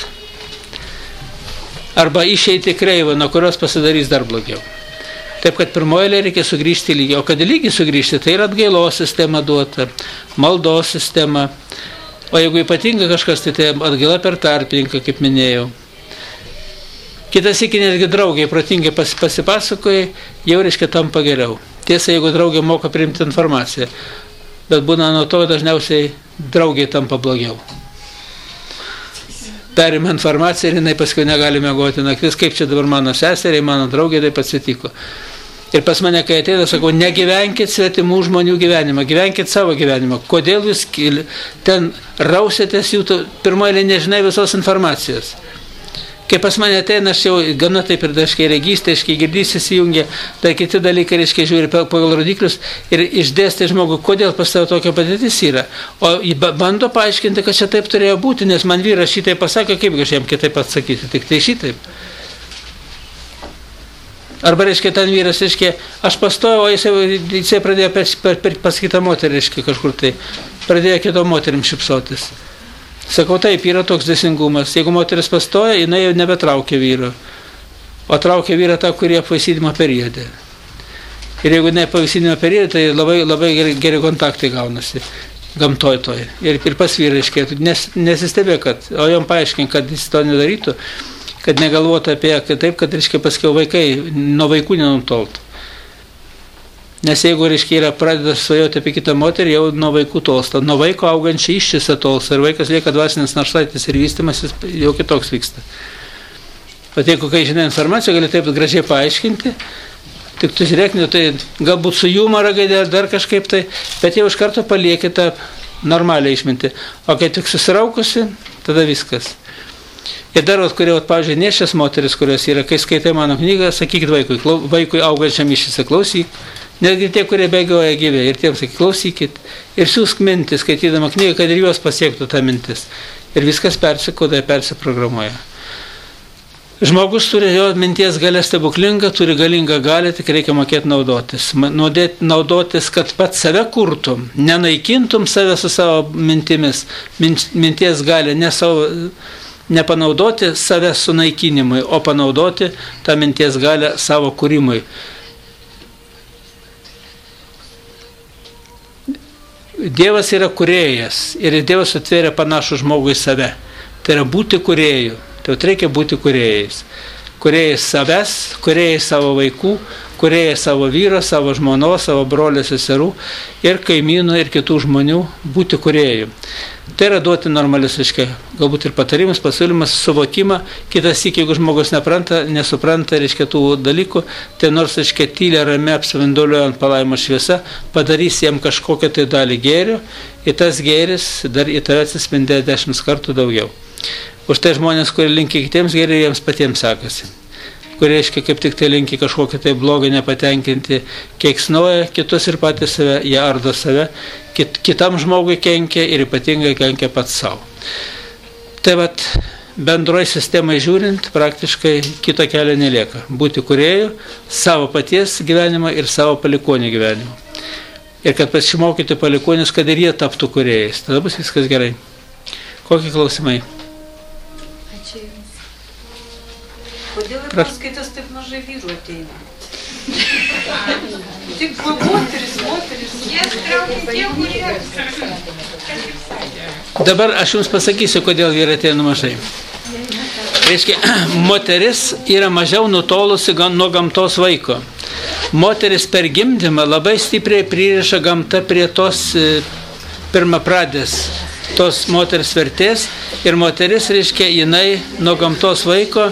Arba išeiti kreivą, nuo kurios pasidarys dar blogiau. Taip, kad pirmoje reikia sugrįžti lygį. O kad lygį sugrįžti, tai yra atgailos sistema duota, maldos sistema. O jeigu ypatinga kažkas, tai, tai atgaila per tarpininką, kaip minėjau. Kitas iki netgi draugiai protingai pas, pasipasakoja, jau reiškia tampa geriau. Tiesa, jeigu draugė moka priimti informaciją, bet būna nuo to dažniausiai draugiai tampa blogiau. Perima informaciją ir jinai paskui negali miegoti naktis, kaip čia dabar mano seseriai, mano draugė taip atsitiko. Ir pas mane, kai ateina, sakau, negyvenkit svetimų žmonių gyvenimą, gyvenkit savo gyvenimą. Kodėl jūs ten rausėtės jų, pirmoje nežinai visos informacijos. Kai pas mane ateina, aš jau gana taip ir dažkai regystė, aiškiai girdys įsijungia, tai kiti dalykai, reiškia, žiūri pagal rodiklius ir išdėstė žmogų, kodėl pas tavo tokia padėtis yra. O bando paaiškinti, kad čia taip turėjo būti, nes man vyras šitai pasakė, kaip aš jam kitaip atsakyti, tik tai šitaip. Arba, reiškia, ten vyras, reiškia, aš pastojau, o jisai, jisai pradėjo per, per, per, pas kitą moterį, reiškia, kažkur tai, pradėjo kito moterim šipsotis. Sakau, taip, yra toks dėsingumas. Jeigu moteris pastoja, jinai jau nebetraukia vyro, o traukia vyrą tą, kurie apvaisinimo periode. Ir jeigu ne apvaisinimo periode, tai labai, labai geri, geri kontaktai gaunasi gamtoj toj. Ir, ir pas vyrą, reiškia, nes, nesistebė, kad, o jom paaiškink, kad jis to nedarytų, kad negalvotų apie, kad taip, kad, reiškia, paskiau vaikai nuo vaikų nenutoltų. Nes jeigu, reiškia, yra pradeda svajoti apie kitą moterį, jau nuo vaikų tolsta. Nuo vaiko augančiai iščiasa tolsta ir vaikas lieka dvasinis našlaitis ir vystimasis jau kitoks vyksta. Bet jeigu, kai žinai informaciją, gali taip gražiai paaiškinti, tik tu žiūrėk, ne, tai galbūt su jumorą gaidė dar kažkaip tai, bet jau iš karto palieki tą normalią išmintį. O kai tik susiraukusi, tada viskas. Ir dar, kurie, pavyzdžiui, nešias moteris, kurios yra, kai skaitai mano knygą, sakykit vaikui, vaikui augančiam iščiasa, klausyk. Netgi tie, kurie bėgioja gyvė, ir tiems sakyk, klausykit. Ir siūsk mintis, skaitydama knygą, kad ir juos pasiektų tą mintis. Ir viskas persikoda, persiprogramuoja. Žmogus turi jo minties galę stebuklingą, turi galingą galę, tik reikia mokėti naudotis. Naudotis, kad pats save kurtum, nenaikintum save su savo mintimis. Minties galę, ne savo, nepanaudoti save sunaikinimui, o panaudoti tą minties galę savo kūrimui. Dievas yra kūrėjas ir Dievas atvėrė panašų žmogų į save. Tai yra būti kūrėjų. Tai reikia būti kūrėjais. Kūrėjai savęs, kūrėjai savo vaikų, kūrėjai savo vyro, savo žmonos, savo brolio, seserų ir kaimynų ir kitų žmonių būti kūrėjų. Tai yra duoti normalius, reiškia, galbūt ir patarimus, pasiūlymus, suvokimą. Kitas tik, jeigu žmogus nepranta, nesupranta, reiškia, tų dalykų, tai nors, reiškia, tylė, ramiai apsivinduliuojant palaimo šviesa, padarys jam kažkokią tai dalį gėrio, ir tas gėris dar į tave atsispindės dešimt kartų daugiau. Už tai žmonės, kurie linkia kitiems gėrio, jiems patiems sekasi. Kurie, reiškia, kaip tik tai linkia kažkokią tai blogą, nepatenkinti, keiksnoja kitus ir patys save, jie ardo save, kit, kitam žmogui kenkia ir ypatingai kenkia pats savo. Tai vat, bendroji sistemai žiūrint, praktiškai kito kelio nelieka. Būti kūrėjų, savo paties gyvenimą ir savo palikonį gyvenimą. Ir kad pasimokyti palikonis, kad ir jie taptų kūrėjais. Tada bus viskas gerai. Kokie klausimai? Kodėl į paskaitas taip mažai vyrų ateina? Tik moteris, moteris. Jie traukia tie, kurie. Dabar aš jums pasakysiu, kodėl vyrai ateina mažai. Reiškia, moteris yra mažiau nutolusi nuo gamtos vaiko. Moteris per gimdymą labai stipriai pririša gamta prie tos pirmapradės, tos moters vertės. Ir moteris, reiškia, jinai nuo gamtos vaiko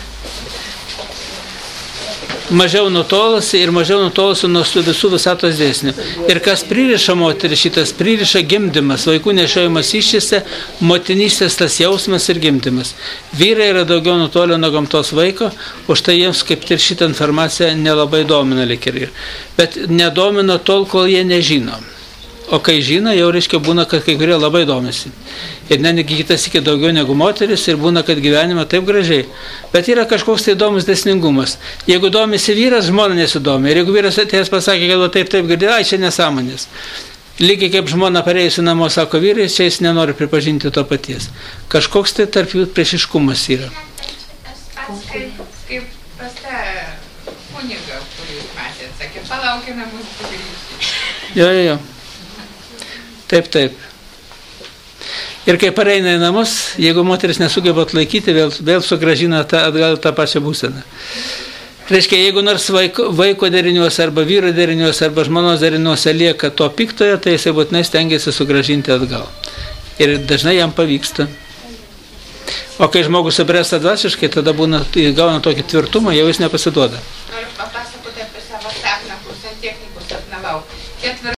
mažiau nutolusi ir mažiau nutolusi nuo visų visatos dėsnių. Ir kas pririša moterį, šitas pririša gimdymas, vaikų nešiojimas iščiose, motinystės tas jausmas ir gimdymas. Vyrai yra daugiau nutolę nuo gamtos vaiko, už tai jiems kaip ir šitą informaciją nelabai domina lyg ir. Bet nedomina tol, kol jie nežino. O kai žino, jau reiškia būna, kad kai kurie labai domisi. Ir netgi kitas iki daugiau negu moteris ir būna, kad gyvenime taip gražiai. Bet yra kažkoks tai įdomus dėsningumas. Jeigu domisi vyras, žmona nesidomi. Ir jeigu vyras atėjęs pasakė, kad taip, taip girdėjo, ai, čia nesąmonės. Lygiai kaip žmona parėjusi namo, sako vyrais, čia jis nenori pripažinti to paties. Kažkoks tai tarp jų priešiškumas yra. Kaip, kaip pas tą kunigą, kurį matėt, sakė, palaukime mūsų sugrįžti. Jo, jo, jo. Taip, taip. Ir kai pareina į namus, jeigu moteris nesugeba atlaikyti, vėl, vėl sugražina tą, atgal tą pačią būseną. Reiškia, jeigu nors vaiko, vaiko deriniuose, arba vyro deriniuose, arba žmonos deriniuose lieka to piktojo, tai jisai būtinai stengiasi sugražinti atgal. Ir dažnai jam pavyksta. O kai žmogus subręsta dvasiškai, tada būna, gauna tokį tvirtumą, jau jis nepasiduoda. Noriu papasakoti apie savo sapną, kur santechnikų sapnavau. Ketvirtą